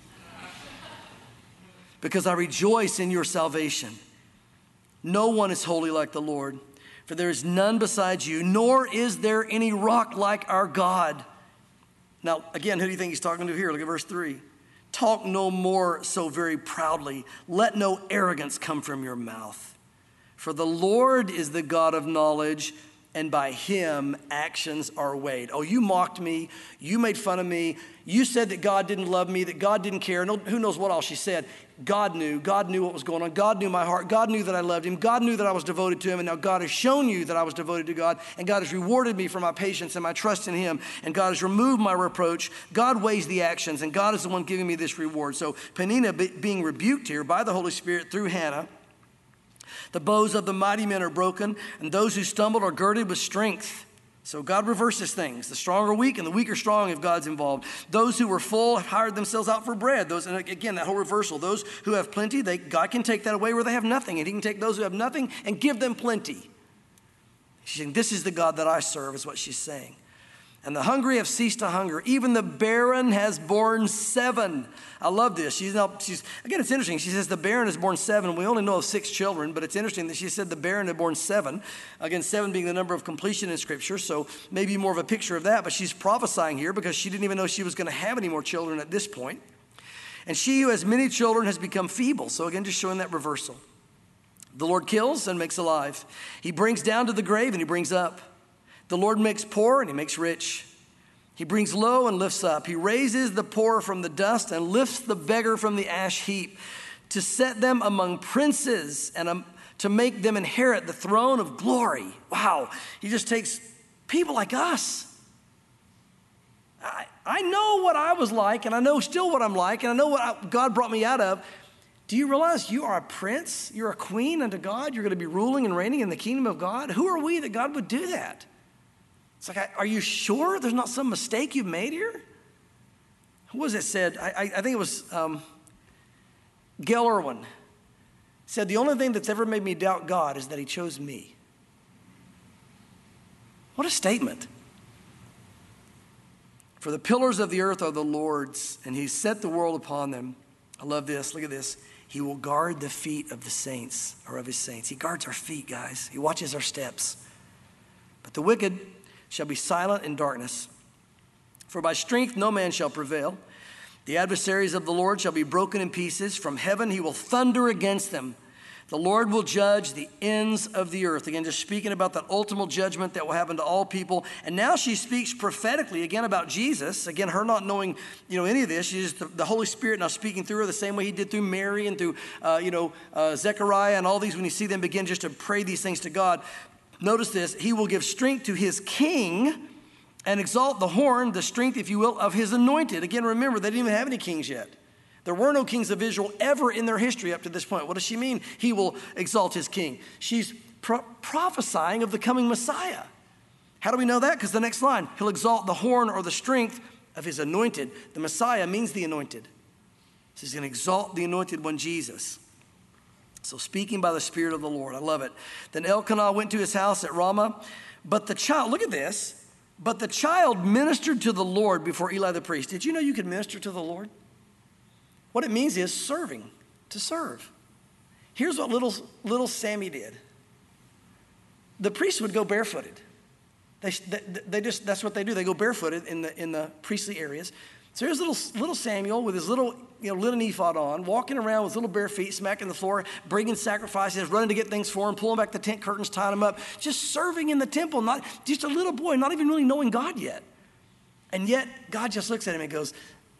Speaker 1: "Because I rejoice in your salvation. No one is holy like the Lord, for there is none besides you, nor is there any rock like our God." Now, again, who do you think he's talking to here? Look at verse 3. "Talk no more so very proudly. Let no arrogance come from your mouth. For the Lord is the God of knowledge, and by him actions are weighed." Oh, you mocked me. You made fun of me. You said that God didn't love me, that God didn't care. No, who knows what all she said. God knew. God knew what was going on. God knew my heart. God knew that I loved him. God knew that I was devoted to him. And now God has shown you that I was devoted to God. And God has rewarded me for my patience and my trust in him. And God has removed my reproach. God weighs the actions. And God is the one giving me this reward. So Peninnah being rebuked here by the Holy Spirit through Hannah. "The bows of the mighty men are broken, and those who stumbled are girded with strength." So God reverses things. The strong are weak, and the weak are strong if God's involved. "Those who were full have hired themselves out for bread." And again, that whole reversal. Those who have plenty, God can take that away where they have nothing, and he can take those who have nothing and give them plenty. She's saying, this is the God that I serve, is what she's saying. "And the hungry have ceased to hunger. Even the barren has borne 7. I love this. Again, it's interesting. She says the barren has borne 7. We only know of 6 children, but it's interesting that she said the barren had borne 7. Again, 7 being the number of completion in Scripture, so maybe more of a picture of that. But she's prophesying here because she didn't even know she was going to have any more children at this point. "And she who has many children has become feeble." So again, just showing that reversal. "The Lord kills and makes alive. He brings down to the grave and he brings up. The Lord makes poor and he makes rich. He brings low and lifts up. He raises the poor from the dust and lifts the beggar from the ash heap, to set them among princes and to make them inherit the throne of glory." Wow. He just takes people like us. I know what I was like, and I know still what I'm like, and I know what God brought me out of. Do you realize you are a prince? You're a queen unto God. You're going to be ruling and reigning in the kingdom of God. Who are we that God would do that? It's like, are you sure there's not some mistake you've made here? Who was it said? I think it was Gail Irwin. Said, the only thing that's ever made me doubt God is that he chose me. What a statement. For the pillars of the earth are the Lord's, and he set the world upon them. I love this. Look at this. He will guard the feet of the saints, or of his saints. He guards our feet, guys. He watches our steps. But the wicked shall be silent in darkness. For by strength no man shall prevail. The adversaries of the Lord shall be broken in pieces. From heaven he will thunder against them. The Lord will judge the ends of the earth. Again, just speaking about that ultimate judgment that will happen to all people. And now she speaks prophetically, again, about Jesus. Again, her not knowing, any of this. She's just the Holy Spirit now speaking through her the same way he did through Mary and through, Zechariah and all these. When you see them begin just to pray these things to God. Notice this. He will give strength to his king and exalt the horn, the strength, if you will, of his anointed. Again, remember, they didn't even have any kings yet. There were no kings of Israel ever in their history up to this point. What does she mean? He will exalt his king. She's prophesying of the coming Messiah. How do we know that? Because the next line, he'll exalt the horn or the strength of his anointed. The Messiah means the anointed. So he's going to exalt the anointed one, Jesus. So speaking by the Spirit of the Lord. I love it. Then Elkanah went to his house at Ramah. But the child, look at this. But the child ministered to the Lord before Eli the priest. Did you know you could minister to the Lord? What it means is serving, to serve. Here's what little Sammy did. The priests would go barefooted. They just that's what they do. They go barefooted in the priestly areas. So here's little Samuel with his little linen ephod on, walking around with little bare feet, smacking the floor, bringing sacrifices, running to get things for him, pulling back the tent curtains, tying them up, just serving in the temple. Not just a little boy, not even really knowing God yet. And yet God just looks at him and goes,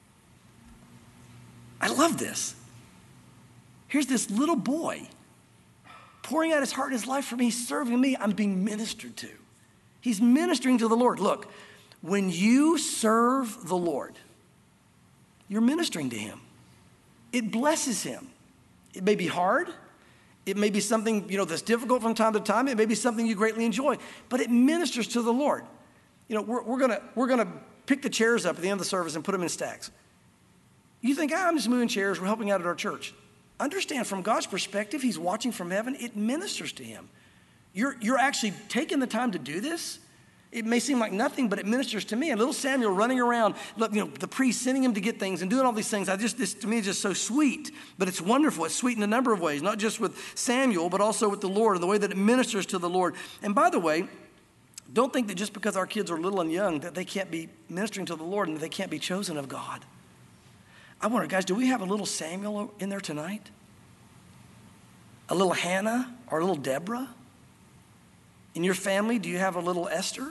Speaker 1: I love this. Here's this little boy pouring out his heart and his life for me. He's serving me. I'm being ministered to. He's ministering to the Lord. Look, when you serve the Lord, you're ministering to him. It blesses him. It may be hard. It may be something, that's difficult from time to time. It may be something you greatly enjoy, but it ministers to the Lord. We're gonna pick the chairs up at the end of the service and put them in stacks. You think, I'm just moving chairs, we're helping out at our church. Understand, from God's perspective, he's watching from heaven, it ministers to him. You're actually taking the time to do this. It may seem like nothing, but it ministers to me. And little Samuel running around, the priest sending him to get things and doing all these things. This to me is just so sweet, but it's wonderful. It's sweet in a number of ways, not just with Samuel, but also with the Lord and the way that it ministers to the Lord. And by the way, don't think that just because our kids are little and young that they can't be ministering to the Lord and that they can't be chosen of God. I wonder, guys, do we have a little Samuel in there tonight? A little Hannah or a little Deborah? In your family, do you have a little Esther?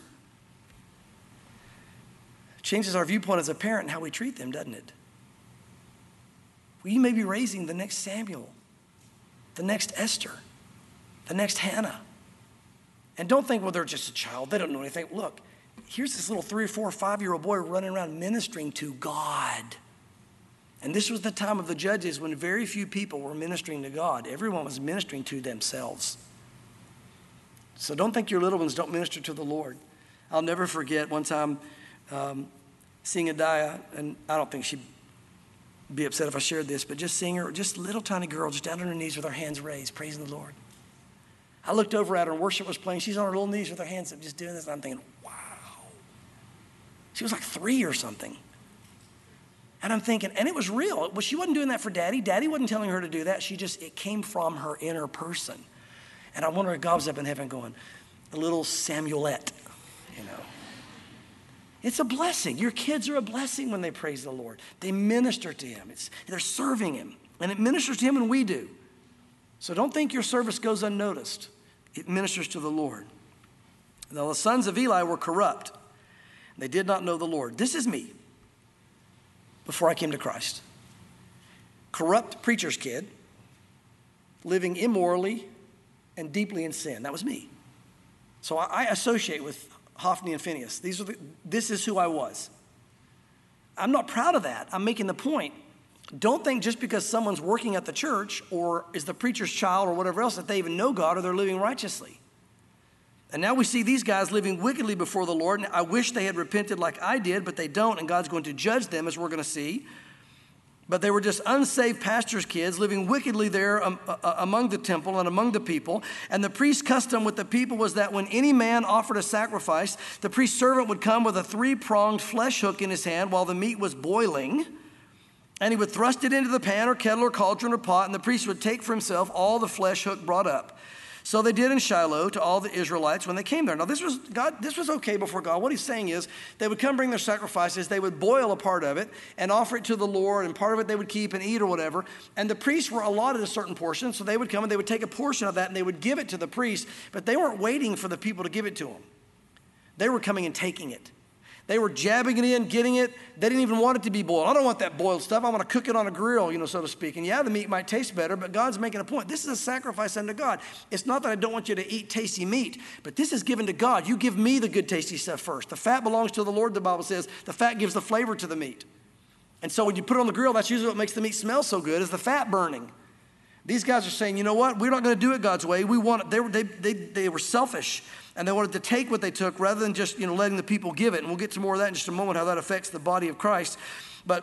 Speaker 1: It changes our viewpoint as a parent and how we treat them, doesn't it? Well, you may be raising the next Samuel, the next Esther, the next Hannah. And don't think, well, they're just a child. They don't know anything. Look, here's this little 3 or 4 or 5-year-old boy running around ministering to God. And this was the time of the judges when very few people were ministering to God. Everyone was ministering to themselves. So don't think your little ones don't minister to the Lord. I'll never forget one time seeing Adiah, and I don't think she'd be upset if I shared this, but just seeing her, just a little tiny girl, just down on her knees with her hands raised, praising the Lord. I looked over at her and worship was playing. She's on her little knees with her hands up, just doing this, and I'm thinking, wow. She was like 3 or something. And I'm thinking, and it was real. Well, she wasn't doing that for Daddy. Daddy wasn't telling her to do that. It came from her inner person. And I wonder if God was up in heaven going, a little Samuelette, It's a blessing. Your kids are a blessing when they praise the Lord. They minister to him. They're serving him. And it ministers to him and we do. So don't think your service goes unnoticed. It ministers to the Lord. Now the sons of Eli were corrupt. They did not know the Lord. This is me. Before I came to Christ. Corrupt preacher's kid, living immorally and deeply in sin. That was me. So I associate with Hophni and Phinehas. This is who I was. I'm not proud of that. I'm making the point. Don't think just because someone's working at the church or is the preacher's child or whatever else that they even know God or they're living righteously. And now we see these guys living wickedly before the Lord. And I wish they had repented like I did, but they don't. And God's going to judge them, as we're going to see. But they were just unsaved pastors' kids living wickedly there among the temple and among the people. And the priest's custom with the people was that when any man offered a sacrifice, the priest's servant would come with a 3-pronged flesh hook in his hand while the meat was boiling. And he would thrust it into the pan or kettle or cauldron or pot, and the priest would take for himself all the flesh hook brought up. So they did in Shiloh to all the Israelites when they came there. Now this was okay before God. What he's saying is they would come bring their sacrifices, they would boil a part of it and offer it to the Lord, and part of it they would keep and eat or whatever. And the priests were allotted a certain portion, so they would come and they would take a portion of that and they would give it to the priest, but they weren't waiting for the people to give it to them. They were coming and taking it. They were jabbing it in, getting it. They didn't even want it to be boiled. I don't want that boiled stuff. I want to cook it on a grill, so to speak. And yeah, the meat might taste better, but God's making a point. This is a sacrifice unto God. It's not that I don't want you to eat tasty meat, but this is given to God. You give me the good tasty stuff first. The fat belongs to the Lord, the Bible says. The fat gives the flavor to the meat. And so when you put it on the grill, that's usually what makes the meat smell so good, is the fat burning. These guys are saying, you know what? We're not going to do it God's way. We want it. They were selfish. And they wanted to take what they took rather than just, letting the people give it. And we'll get to more of that in just a moment, how that affects the body of Christ. But,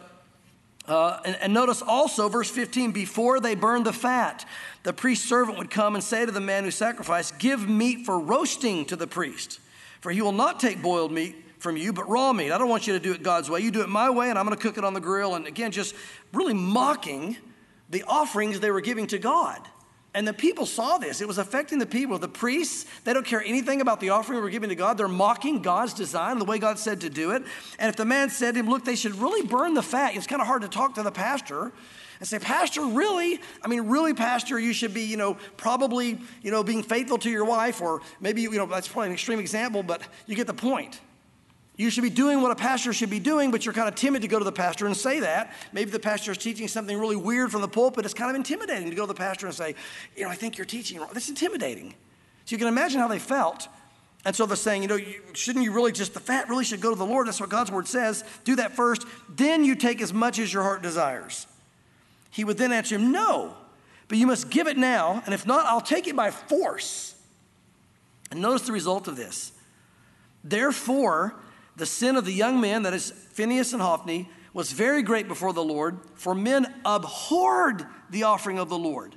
Speaker 1: and notice also, verse 15, before they burned the fat, the priest's servant would come and say to the man who sacrificed, give meat for roasting to the priest, for he will not take boiled meat from you, but raw meat. I don't want you to do it God's way. You do it my way, and I'm going to cook it on the grill. And again, just really mocking the offerings they were giving to God. And the people saw this. It was affecting the people. The priests, they don't care anything about the offering we're giving to God. They're mocking God's design, the way God said to do it. And if the man said to him, look, they should really burn the fat, it's kind of hard to talk to the pastor and say, Pastor, really? I mean, really, Pastor, you should be, probably, being faithful to your wife, or maybe, that's probably an extreme example, but you get the point. You should be doing what a pastor should be doing, but you're kind of timid to go to the pastor and say that. Maybe the pastor is teaching something really weird from the pulpit. It's kind of intimidating to go to the pastor and say, I think you're teaching wrong. That's intimidating. So you can imagine how they felt. And so they're saying, shouldn't you really the fat really should go to the Lord. That's what God's word says. Do that first. Then you take as much as your heart desires. He would then answer him, no, but you must give it now. And if not, I'll take it by force. And notice the result of this. Therefore, the sin of the young men, that is Phinehas and Hophni, was very great before the Lord, for men abhorred the offering of the Lord.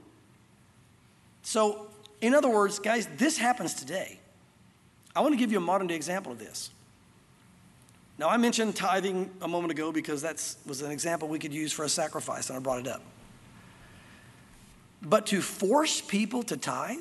Speaker 1: So, in other words, guys, this happens today. I want to give you a modern day example of this. Now, I mentioned tithing a moment ago because that was an example we could use for a sacrifice, and I brought it up. But to force people to tithe,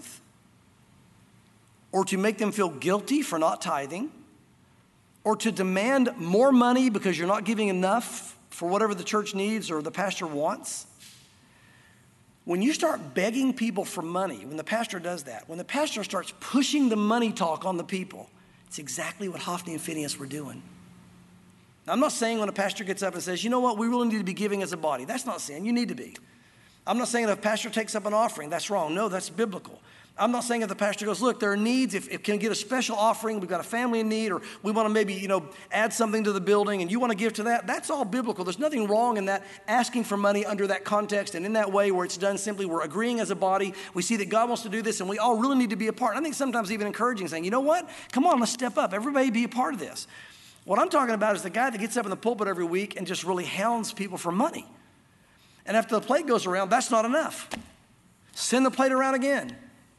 Speaker 1: or to make them feel guilty for not tithing, or to demand more money because you're not giving enough for whatever the church needs or the pastor wants. When you start begging people for money, when the pastor does that, when the pastor starts pushing the money talk on the people, it's exactly what Hophni and Phinehas were doing. Now, I'm not saying when a pastor gets up and says, you know what, we really need to be giving as a body. That's not sin. You need to be. I'm not saying if a pastor takes up an offering, that's wrong. No, that's biblical. I'm not saying if the pastor goes, look, there are needs, if it can get a special offering, we've got a family in need, or we want to maybe, add something to the building and you want to give to that, that's all biblical. There's nothing wrong in that, asking for money under that context and in that way where it's done simply, we're agreeing as a body, we see that God wants to do this and we all really need to be a part. I think sometimes even encouraging, saying, you know what, come on, let's step up. Everybody be a part of this. What I'm talking about is the guy that gets up in the pulpit every week and just really hounds people for money. And after the plate goes around, that's not enough. Send the plate around again.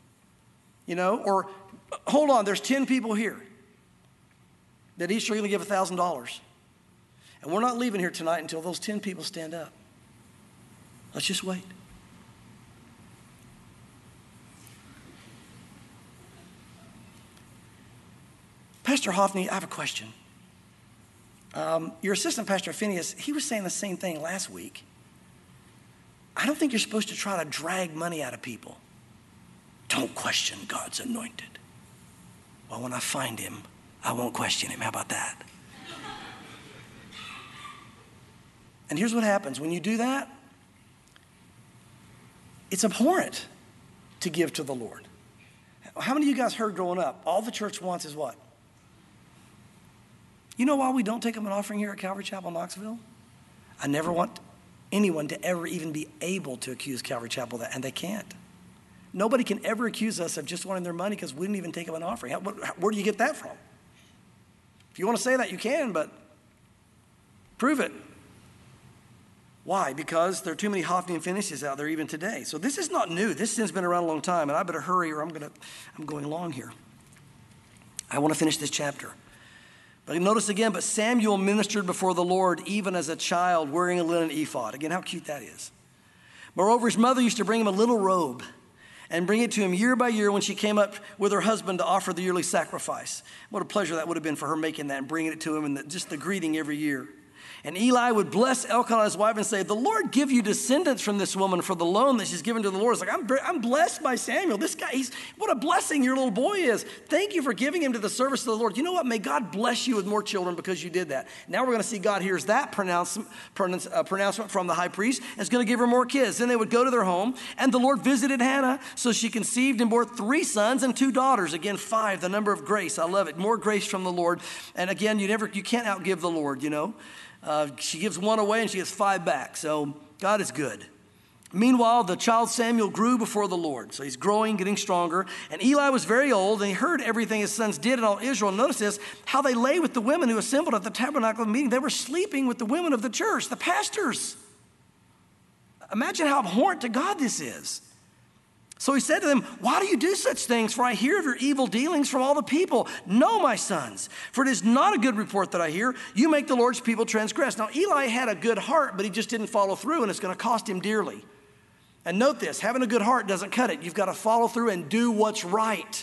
Speaker 1: Or hold on, there's 10 people here that each are going to give $1,000. And we're not leaving here tonight until those 10 people stand up. Let's just wait. Pastor Hophni, I have a question. Your assistant pastor, Phinehas, he was saying the same thing last week. I don't think you're supposed to try to drag money out of people. Don't question God's anointed. Well, when I find him, I won't question him. How about that? And here's what happens. When you do that, it's abhorrent to give to the Lord. How many of you guys heard growing up, all the church wants is what? You know why we don't take up an offering here at Calvary Chapel, Knoxville? I never want anyone to ever even be able to accuse Calvary Chapel of that, and they can't. Nobody can ever accuse us of just wanting their money because we didn't even take up an offering. Where do you get that from? If you want to say that, you can, but prove it. Why? Because there are too many Hophni and Phinehas out there even today. So this is not new. This sin's been around a long time, and I better hurry or I'm going along here. I want to finish this chapter. But notice again, but Samuel ministered before the Lord even as a child wearing a linen ephod. Again, how cute that is. Moreover, his mother used to bring him a little robe and bring it to him year by year when she came up with her husband to offer the yearly sacrifice. What a pleasure that would have been for her making that and bringing it to him, and just the greeting every year. And Eli would bless Elkanah, his wife, and say, the Lord give you descendants from this woman for the loan that she's given to the Lord. It's like, I'm blessed by Samuel. This guy, what a blessing your little boy is. Thank you for giving him to the service of the Lord. You know what? May God bless you with more children because you did that. Now we're going to see God hears that pronouncement from the high priest and is going to give her more kids. Then they would go to their home, and the Lord visited Hannah, so she conceived and bore 3 sons and 2 daughters. Again, 5, the number of grace. I love it. More grace from the Lord. And again, you can't outgive the Lord, you know. She gives 1 away and she gets 5 back. So God is good. Meanwhile, the child Samuel grew before the Lord. So he's growing, getting stronger. And Eli was very old, and he heard everything his sons did in all Israel. Notice this, how they lay with the women who assembled at the tabernacle meeting. They were sleeping with the women of the church, the pastors. Imagine how abhorrent to God this is. So he said to them, why do you do such things? For I hear of your evil dealings from all the people. No, my sons, for it is not a good report that I hear. You make the Lord's people transgress. Now, Eli had a good heart, but he just didn't follow through, and it's going to cost him dearly. And note this, having a good heart doesn't cut it. You've got to follow through and do what's right.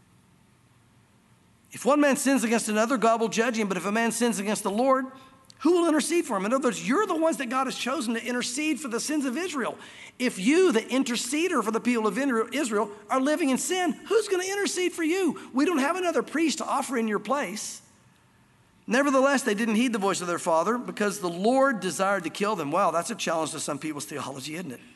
Speaker 1: If one man sins against another, God will judge him. But if a man sins against the Lord, who will intercede for him? In other words, you're the ones that God has chosen to intercede for the sins of Israel. If you, the interceder for the people of Israel, are living in sin, who's going to intercede for you? We don't have another priest to offer in your place. Nevertheless, they didn't heed the voice of their father because the Lord desired to kill them. Wow, that's a challenge to some people's theology, isn't it?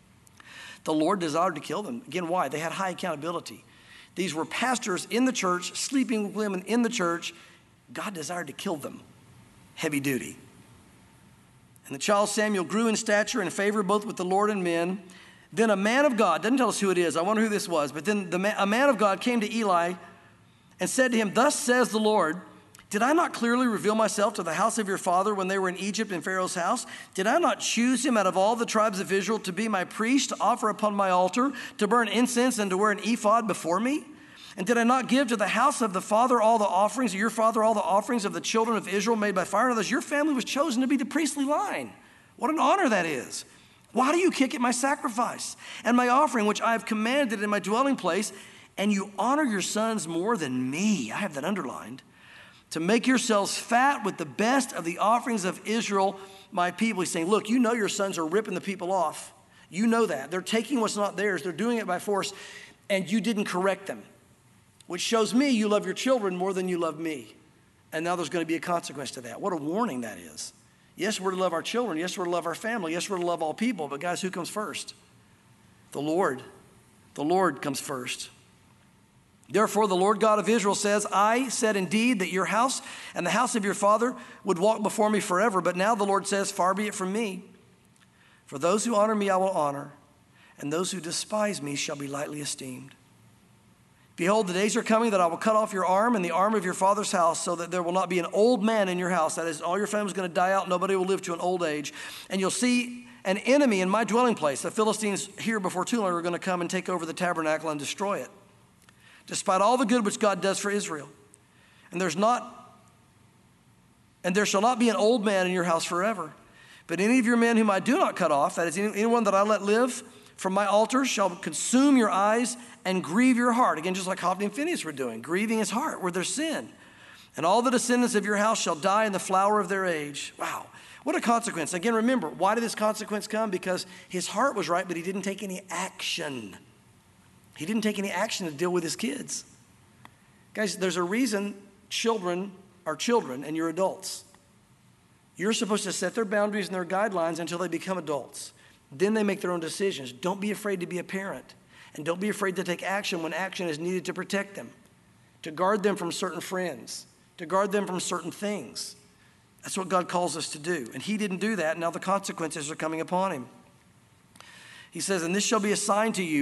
Speaker 1: The Lord desired to kill them. Again, why? They had high accountability. These were pastors in the church, sleeping with women in the church. God desired to kill them. Heavy duty. And the child Samuel grew in stature and favor both with the Lord and men. Then a man of God, doesn't tell us who it is, I wonder who this was, but then a man of God came to Eli and said to him, thus says the Lord, did I not clearly reveal myself to the house of your father when they were in Egypt in Pharaoh's house? Did I not choose him out of all the tribes of Israel to be my priest, to offer upon my altar, to burn incense and to wear an ephod before me? And did I not give to the house of the father all the offerings, of your father all the offerings of the children of Israel made by fire? In other words, your family was chosen to be the priestly line. What an honor that is. Why do you kick at my sacrifice and my offering, which I have commanded in my dwelling place, and you honor your sons more than me? I have that underlined. To make yourselves fat with the best of the offerings of Israel, my people. He's saying, look, you know your sons are ripping the people off. You know that. They're taking what's not theirs. They're doing it by force, and you didn't correct them, which shows me you love your children more than you love me. And now there's going to be a consequence to that. What a warning that is. Yes, we're to love our children. Yes, we're to love our family. Yes, we're to love all people. But guys, who comes first? The Lord. The Lord comes first. Therefore, the Lord God of Israel says, I said indeed that your house and the house of your father would walk before me forever. But now the Lord says, far be it from me. For those who honor me, I will honor, and those who despise me shall be lightly esteemed. Behold, the days are coming that I will cut off your arm and the arm of your father's house, so that there will not be an old man in your house. That is, all your family is going to die out. Nobody will live to an old age. And you'll see an enemy in my dwelling place. The Philistines here before too long are going to come and take over the tabernacle and destroy it, despite all the good which God does for Israel. And there shall not be an old man in your house forever. But any of your men whom I do not cut off, that is, anyone that I let live from my altar, shall consume your eyes and grieve your heart. Again, just like Hophni and Phinehas were doing, grieving his heart with their sin. And all the descendants of your house shall die in the flower of their age. Wow, what a consequence. Again, remember, why did this consequence come? Because his heart was right, but he didn't take any action. He didn't take any action to deal with his kids. Guys, there's a reason children are children and you're adults. You're supposed to set their boundaries and their guidelines until they become adults. Then they make their own decisions. Don't be afraid to be a parent. And don't be afraid to take action when action is needed to protect them, to guard them from certain friends, to guard them from certain things. That's what God calls us to do. And he didn't do that. Now the consequences are coming upon him. He says, and this shall be a sign to you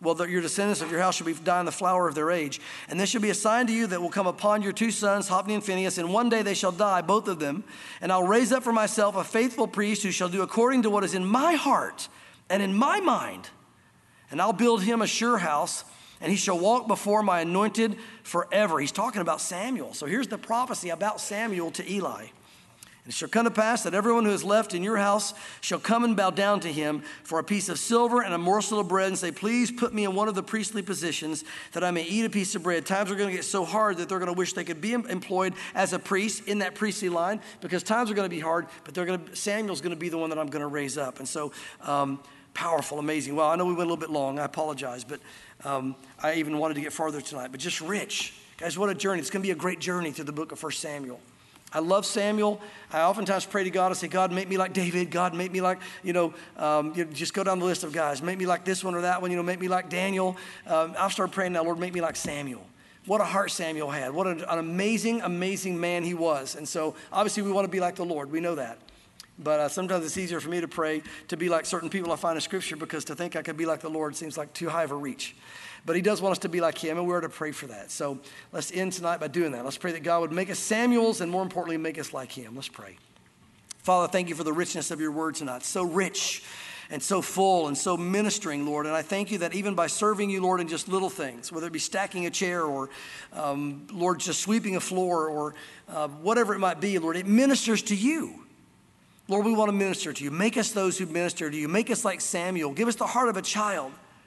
Speaker 1: Well, your descendants of your house shall be die in the flower of their age. And this shall be a sign to you that will come upon your 2 sons, Hophni and Phinehas, and one day they shall die, both of them. And I'll raise up for myself a faithful priest who shall do according to what is in my heart and in my mind. And I'll build him a sure house, and he shall walk before my anointed forever. He's talking about Samuel. So here's the prophecy about Samuel to Eli. And it shall come to pass that everyone who is left in your house shall come and bow down to him for a piece of silver and a morsel of bread and say, please put me in one of the priestly positions that I may eat a piece of bread. Times are going to get so hard that they're going to wish they could be employed as a priest in that priestly line, because times are going to be hard, but Samuel's going to be the one that I'm going to raise up. And so powerful, amazing. Well, I know we went a little bit long. I apologize, but I even wanted to get farther tonight, but just rich. Guys, what a journey. It's going to be a great journey through the book of 1 Samuel. I love Samuel. I oftentimes pray to God. I say, God, make me like David. God, make me like, just go down the list of guys. Make me like this one or that one. Make me like Daniel. I've started praying now, Lord, make me like Samuel. What a heart Samuel had. What an amazing, amazing man he was. And so obviously we want to be like the Lord. We know that. But sometimes it's easier for me to pray to be like certain people I find in Scripture, because to think I could be like the Lord seems like too high of a reach. But he does want us to be like him, and we're to pray for that. So let's end tonight by doing that. Let's pray that God would make us Samuels and, more importantly, make us like him. Let's pray. Father, thank you for the richness of your word tonight. So rich and so full and so ministering, Lord. And I thank you that even by serving you, Lord, in just little things, whether it be stacking a chair or, Lord, just sweeping a floor or whatever it might be, Lord, it ministers to you. Lord, we want to minister to you. Make us those who minister to you. Make us like Samuel. Give us the heart of a child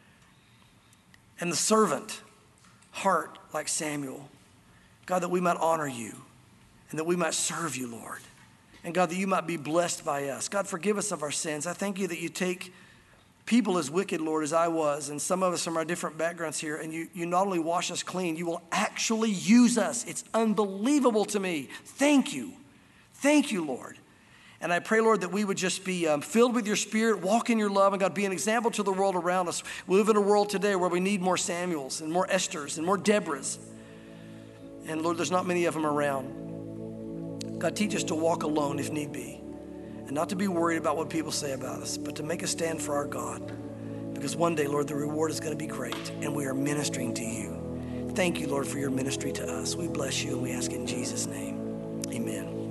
Speaker 1: and the servant heart like Samuel. God, that we might honor you and that we might serve you, Lord. And God, that you might be blessed by us. God, forgive us of our sins. I thank you that you take people as wicked, Lord, as I was, and some of us from our different backgrounds here, and you not only wash us clean, you will actually use us. It's unbelievable to me. Thank you. Thank you, Lord. And I pray, Lord, that we would just be filled with your Spirit, walk in your love, and God, be an example to the world around us. We live in a world today where we need more Samuels and more Esthers and more Deborahs. And Lord, there's not many of them around. God, teach us to walk alone if need be, and not to be worried about what people say about us, but to make a stand for our God. Because one day, Lord, the reward is going to be great, and we are ministering to you. Thank you, Lord, for your ministry to us. We bless you, and we ask in Jesus' name. Amen.